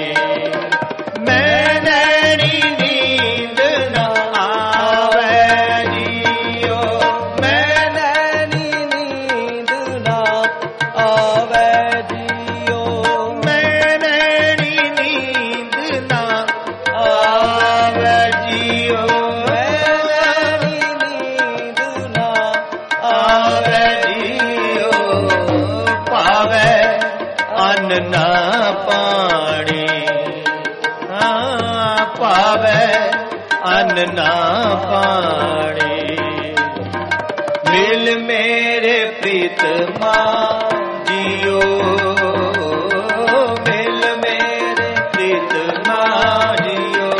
A: मैं नैनी नींद न आवे जियो, मैं नैनी नींद न आवे जियो, मैं नैनी नींद न आवे जियो, मैं नैनी नींद न आवे जियो। पावे अन्न न पानी, हाँ पावे अन्न न पानी। मिल मेरे प्रीत माजियो, मिल मेरे प्रीत माजियो।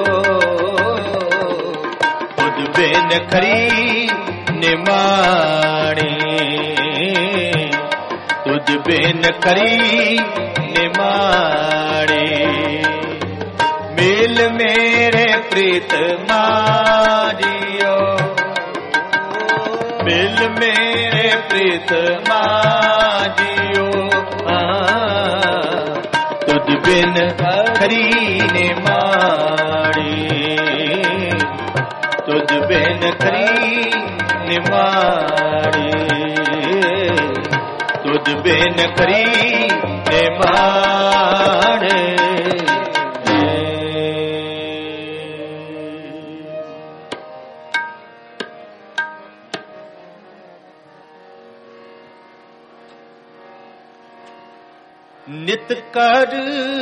A: खुद बिन खरी निमाणी, तुझ बिन खरी निमाणी। मिल मेरे प्रीत माजियो, मिल मेरे प्रीत माजियो। हाँ तुझ बिन खरी निमाणी, तुझ बिन खरी निमाणी, तुझ बिन खरी निमाणी। नित कर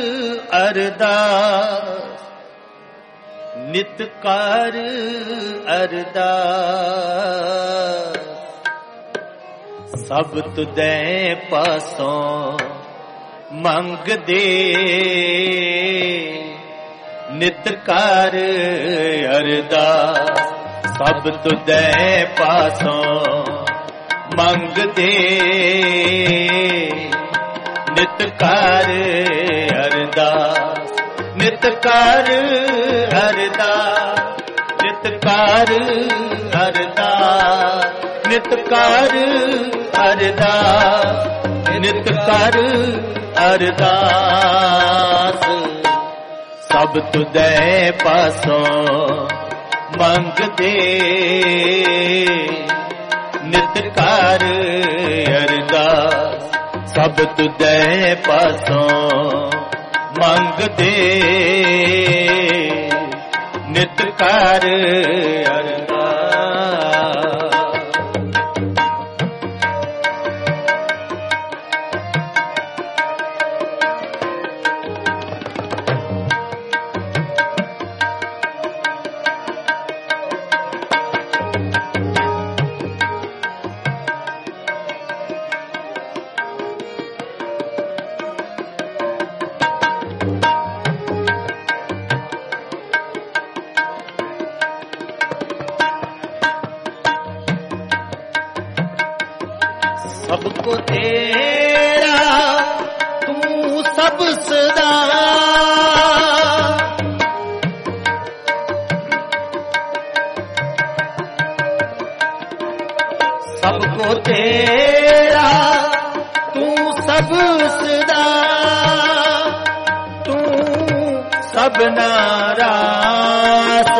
A: अरदास, नित कर अरदास। सब तुदे पासों मंग दे, ਨਿਤ ਕਰ ਅਰਦਾਸ ਸਭ ਤੁਧੈ ਪਾਸੋਂ ਮੰਗਦੇ ਨਿਤ ਕਰ ਅਰਦਾਸ ਨਿਤ ਕਰ ਅਰਦਾਸ ਨਿਤ ਕਰ ਅਰਦਾਸ ਨਿਤ ਕਰ ਅਰਦਾਸ ਨਿਤ ਕਰ ਅਰਦਾਸ ਸਭ ਤੁਧੈ ਪਾਸੋਂ ਮੰਗਦੇ ਨਿਤ ਕਰ ਅਰਦਾਸ ਸਭ ਤੁਧੈ ਪਾਸੋਂ ਮੰਗਦੇ ਨਿਤ ਕਰ ਅਰਦਾਸ ਸਭ ਕੋ ਤੇਰਾ ਤੂੰ ਸਭ ਸਦਾ ਸਭ ਕੋ ਤੇਰਾ ਤੂੰ ਸਭ ਸਦਾ ਤੂੰ ਸਭਨਾ ਰਾਸ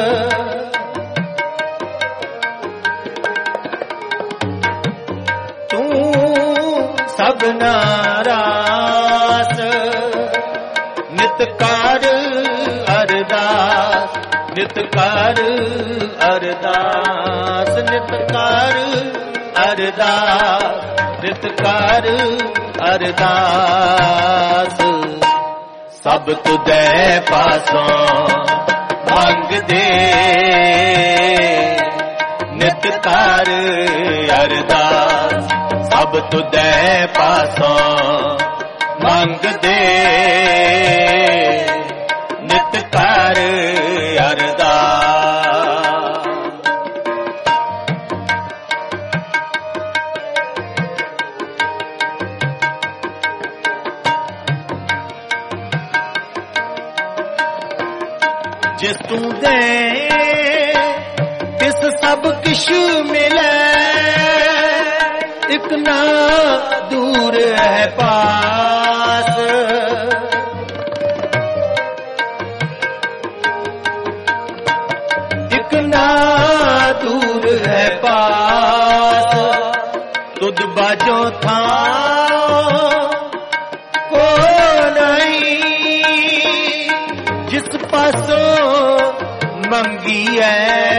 A: ਸਭਨਾ ਰਾਸ ਨਿਤ ਕਰ ਅਰਦਾਸ ਨਿਤ ਕਰ ਅਰਦਾਸ ਨਿਤ ਕਰ ਅਰਦਾਸ ਨਿਤ ਕਰ ਅਰਦਾਸ ਸਭ ਤੁਧੈ ਪਾਸੋਂ ਮੰਗਦੇ ਨਿਤ ਕਰ ਅਰਦਾਸ ਸਭ ਤੁਧੈ ਪਾਸੋਂ ਮੰਗਦੇ ਨਿਤ ਕਰ ਅਰਦਾਸ ਜਿਸ ਤੂੰ ਦੇ ਤਿਸ ਸਭ ਕਿਛ ਮਿਲੈ ਇਕ ਨਾ ਦੂਰ ਹੈ ਪਾਸ ਇਕ ਨਾ ਦੂਰ ਹੈ ਪਾਸ ਤੁਧ ਬਾਝੋਂ ਥਾਂ ਕੋ ਨਹੀਂ ਜਿਸ ਪਾਸੋਂ ਮੰਗੀਐ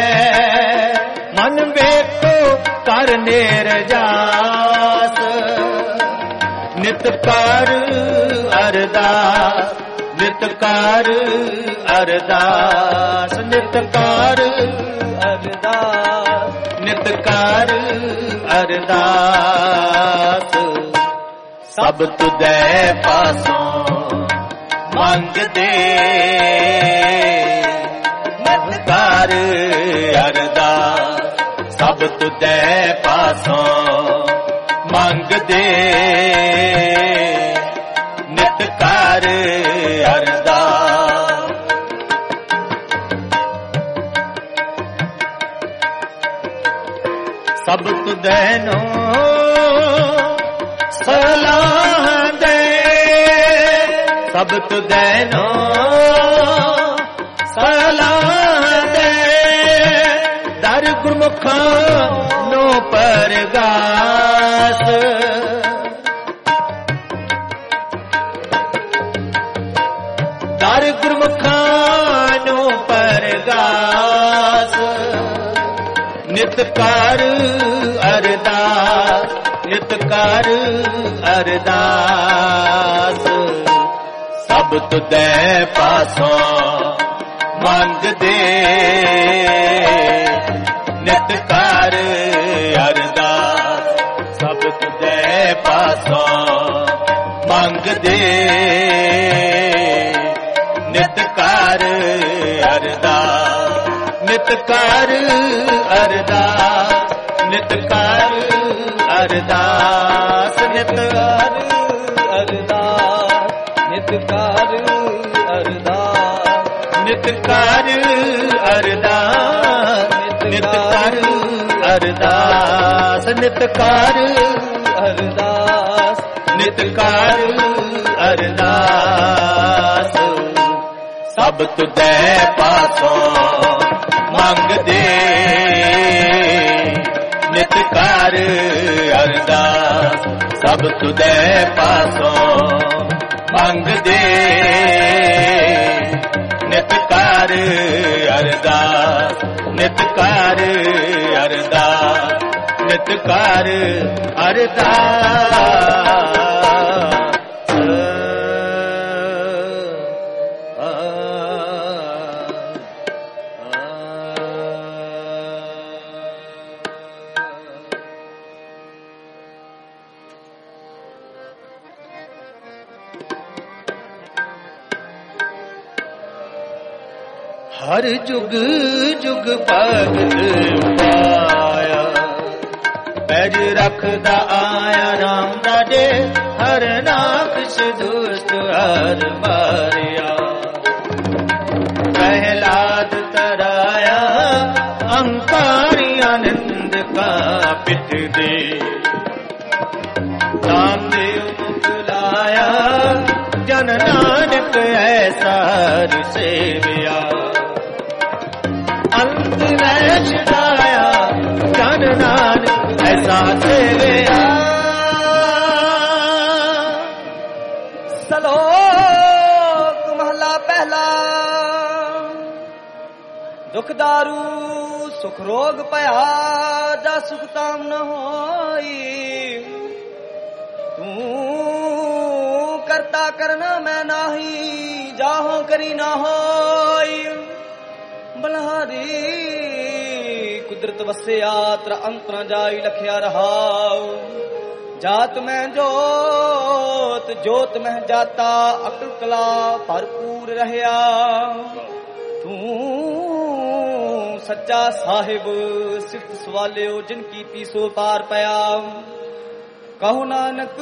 A: ਮਨ ਵੇਖੋ ਕਰ ਨਿਰਜਾਸ ਨਿਤ ਕਰ ਅਰਦਾਸ ਨਿਤ ਕਰ ਅਰਦਾਸ ਨਿਤ ਕਰ ਅਰਦਾਸ ਨਿਤ ਕਰ ਅਰਦਾਸ ਸਭ ਤੁਧੈ ਪਾਸੋਂ ਮੰਗਦੇ ਨਿਤ ਕਰ ਅਰਦਾਸ ਸਭ ਤੁਧੈ ਪਾਸੋਂ ਮੰਗਦੇ ਨਿਤ ਕਰ ਅਰਦਾਸ ਸਭ ਤੁਧੈ ਨੋ ਸਲਾਹ ਦੇ ਸਭ ਤੁਧੈ ਨੋ ਸਲਾਹ ਦੇ ਦਰ ਗੁਰਮੁਖਾਂ ਨੋ ਪਰਗਾਸ ਦਰ ਗੁਰਮੁਖਾਂ ਨੋ ਪਰਗਾਸ ਨਿਤ ਕਰ ਅਰਦਾਸ ਨਿਤ ਕਰ ਅਰਦਾਸ ਸਭ ਤੁਧੈ ਪਾਸੋਂ ਮੰਗਦੇ ਨਿਤ ਕਰ ਅਰਦਾਸ ਸਭ ਤੁਧੈ ਪਾਸੋਂ ਮੰਗਦੇ ਨਿਤ ਕਰ ਨਿਤ ਕਰ ਅਰਦਾਸ ਨਿਤ ਕਰ ਅਰਦਾਸ ਨਿਤ ਕਰ ਅਰਦਾਸ ਨਿਤ ਕਰ ਅਰਦਾਸ ਨਿਤ ਕਰ ਅਰਦਾਸ ਨਿਤ ਕਰ ਅਰਦਾਸ ਨਿਤ ਕਰ ਅਰਦਾਸ ਨਿਤ ਕਰ ਅਰਦਾਸ ਸਭ ਤੁਧੈ ਪਾਸੋਂ ਮੰਗਦੇ ਨਿਤ ਕਰ ਅਰਦਾਸ ਸਭ ਤੁਧੈ ਪਾਸੋਂ ਮੰਗਦੇ ਨਿਤ ਕਰ ਅਰਦਾਸ ਨਿਤ ਕਰ ਅਰਦਾਸ ਨਿਤ ਕਰ ਅਰਦਾਸ ਹਰ ਜੁਗ ਜੁਗ ਭਗਤ ਪਾਇਆ ਪੈਜ ਰੱਖਦਾ ਆਇਆ ਰਾਮ ਦਾ ਦੇ ਹਰ ਨਾਖਸ਼ ਦੁਸ਼ਟ ਹਰ ਮਾਰਿਆ ਪਹਿਲਾਦ ਤਰਾਇਆ ਅਹੰਕਾਰੀ ਆਨੰਦ ਕਾ ਪਿੱਠ ਦੇ ਨਾਮਦੇਵ ਮੁਕਲਾਇਆ ਜਨ ਨਾਨਕ ਐਸਾ ਹਰ ਸੇਵਿਆ ਅੰਤ ਲੈ ਛਡਾਇਆ ਜਨ ਨਾਨਕ ਐਸਾ ਸੇਵਿਆ
B: ਸਲੋਕ ਮਹਲਾ ਪਹਿਲਾ ਦੁਖ ਦਾਰੂ ਸੁਖ ਰੋਗ ਭਇਆ ਜਾ ਸੁਖ ਤਾਮ ਨ ਹੋਈ ਤੂੰ ਕਰਤਾ ਕਰਨਾ ਮੈਂ ਨਾਹੀ ਜਾਹੋ ਕਰੀ ਨਾ ਹੋਈ ਬਲਹਾਰੀ ਕੁਦਰਤ ਵਸਿਆ ਤਰ ਅੰਤਰ ਜਾਈ ਲਖਿਆ ਰਹਾਉ ਜਾਤ ਮੈਂ ਜੋਤ ਜੋਤ ਮਹਿ ਜਾਤਾ ਅਕਲ ਕਲਾ ਭਰਪੂਰ ਰਹਿਆ ਤੂੰ ਸੱਚਾ ਸਾਹਿਬ ਸਿਫਤ ਸਵਾਲਿਓ ਜਿਨ ਕੀਤੀ ਸੋ ਪਾਰ ਪਿਆ ਕਹੋ ਨਾਨਕ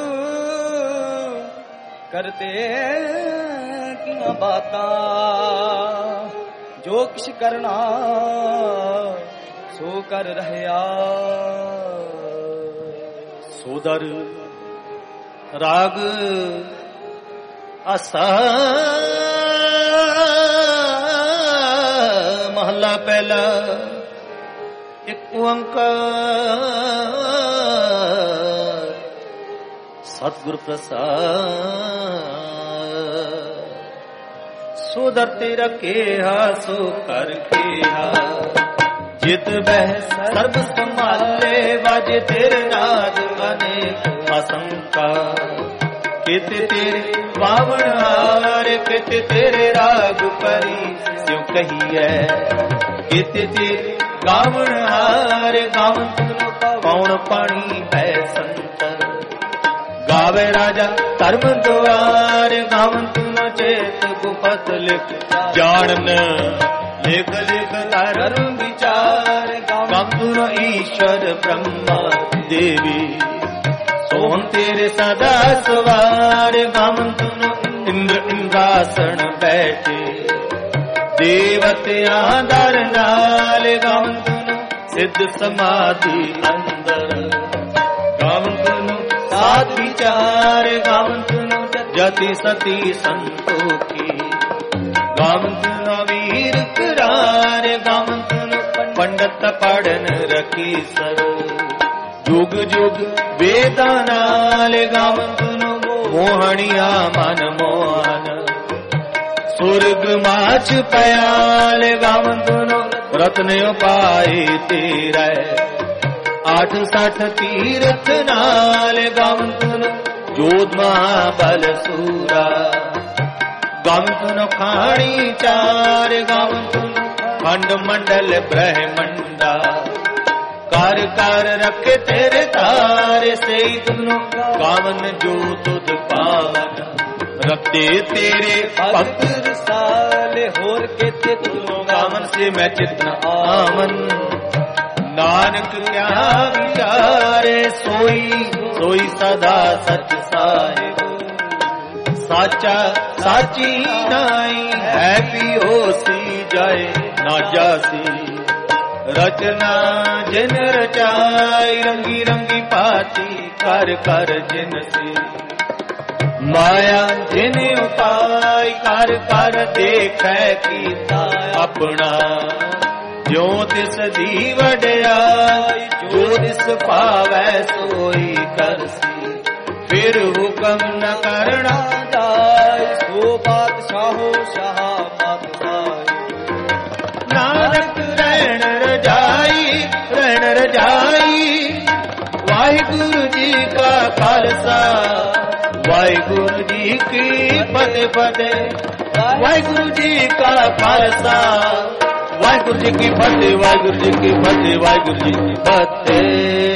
B: ਕਰਤੇ ਕੀਆਂ ਬਾਤਾਂ ਜੋ ਕਿਛ ਕਰਨਾ ਸੋ ਕਰ ਰਹਿਆ
A: ਸੋਦਰ ਰਾਗ ਆਸਾ ਮਹਲਾ ਪਹਿਲਾ ਇੱਕ ਓੰਕਾਰ ਸਤਿਗੁਰ ਪ੍ਰਸਾਦ ਸੋਦਰ ਤੇਰਾ ਕੇਹਾ ਸੋ ਕਰ ਕੇਹਾ ਜਿਤ ਬਹਿ ਸਰਬ ਸੰਭਾਲੇ ਵਾਜੇ ਤੇਰੇ ਨਾਦ ਅਨੇਕ ਅਸੰਕਾ ਕਿਤੇ ਤੇਰੇ ਬਾਵਣ ਹਾਰ ਕਿਤੇ ਤੇਰੇ ਰਾਗ ਪਰੀ ਸਿਉ ਕਹੀਐ ਕਿਤੇ ਤੇਰੇ ਗਾਵਣ ਹਾਰ ਗਾਵਨ ਕੌਣ ਪਾਣੀ ਹੈ ਸੰਤਰ ਗਾਵੇ ਰਾਜਾ ਧਰਮ ਦੁਆਰ ਗਾਵਨ ਤੁਨ ਚੇਤ ਗੁਪਤ ਲਿਖ ਜਾਣਨ ਲਿਖ ਲਿਖ ਧਰਮ ਵਿਚਾਰ ਗਮ ਤੁਨ ਈਸ਼ਵਰ ਬ੍ਰਹਮਾ ਦੇਵੀ ਸੋਹਣ ਤੇਰੇ ਸਦਾ ਸਵਾਰ ਗਮ ਤੁਨ ਇੰਦਰ ਇੰਦਰਾਸਣ ਬੈਠੇ ਦੇਵਤਿਆਂ ਦਰ ਨਾਲ ਗਮ ਤੁਨ ਸਿੱਧ ਸਮਾਧੀ ਅੰਦਰ ਗਮ ਤੁਨ ਸਾਧ ਵਿਚਾਰ ਗਮ ਤੁਨ ਜਤੀ ਸਤੀ ਸੰਤੋਖੀ ਗਮ ਤੁਨ ਵੀਰ ਕਰਾਰ ਗਮ ਤੁਨ ਪੰਡਤ ਪੜਨ ਰਖੀ ਸਰ ਜੁਗ ਜੁਗ ਵੇਦਾਂ ਨਾਲ ਗਮ ਤੁਨ ਮੋਹਣੀਆਂ ਮਨ ਮੋਹਨ ਸੁਰਗ ਮਾਛ ਪਿਆਲ ਗਮ ਤੁਨ ਰਤਨ ਉਪਾਏ ਤੇਰਾ ਆਠ ਸੱਠ ਤੀਰਥ ਨਾਲ ਗਮ ਤੁਨ ਜੋਧ ਮਹਾਬਲ ਸੂਰਾ ਗਮ ਤੁਨ ਖਾਣੀ ਚਾਰ ਗਮ ਤੁਨ ਖੰਡ ਮੰਡਲ ਬ੍ਰਹਮੰਡਾ ਕਰ ਕਰ ਰੱਖੇ ਤੇਰੇ ਤਾਰੇ ਸਈ ਤੁਨ ਗਾਵਨ ਜੋ ਤੁਧ ਪਾਵਨ ਰੱਤੇ ਤੇਰੇ ਭਗਤ ਰਸਾਲੇ ਹੋਰ ਕੇ
B: चित लो
A: गावन से मैं चित न आवन। नानक क्या विचारे सोई सोई सदा सच साहिब। साचा साची नाई है पियोसी जाए ना जासी। रचना जिन रचाई रंगी रंगी पाती कर कर जिनसी। माया जिन उपाय कर कर देखे कीता अपना। जो तिस दी वड्याई जो तिस पावै सोई करसी। फिर हुक्म न करना
B: जाय सो बादशाहो शाह बादशाह।
A: नानक रहन रजाई रहन रजाई। वाहिगुरु जी का खालसा वाहिगुरु जी की फतेह फतेह। वाहिगुरु जी का खालसा वाहिगुरु जी की फतेह वाहिगुरु जी की फतेह वाहिगुरु जी की फतेह।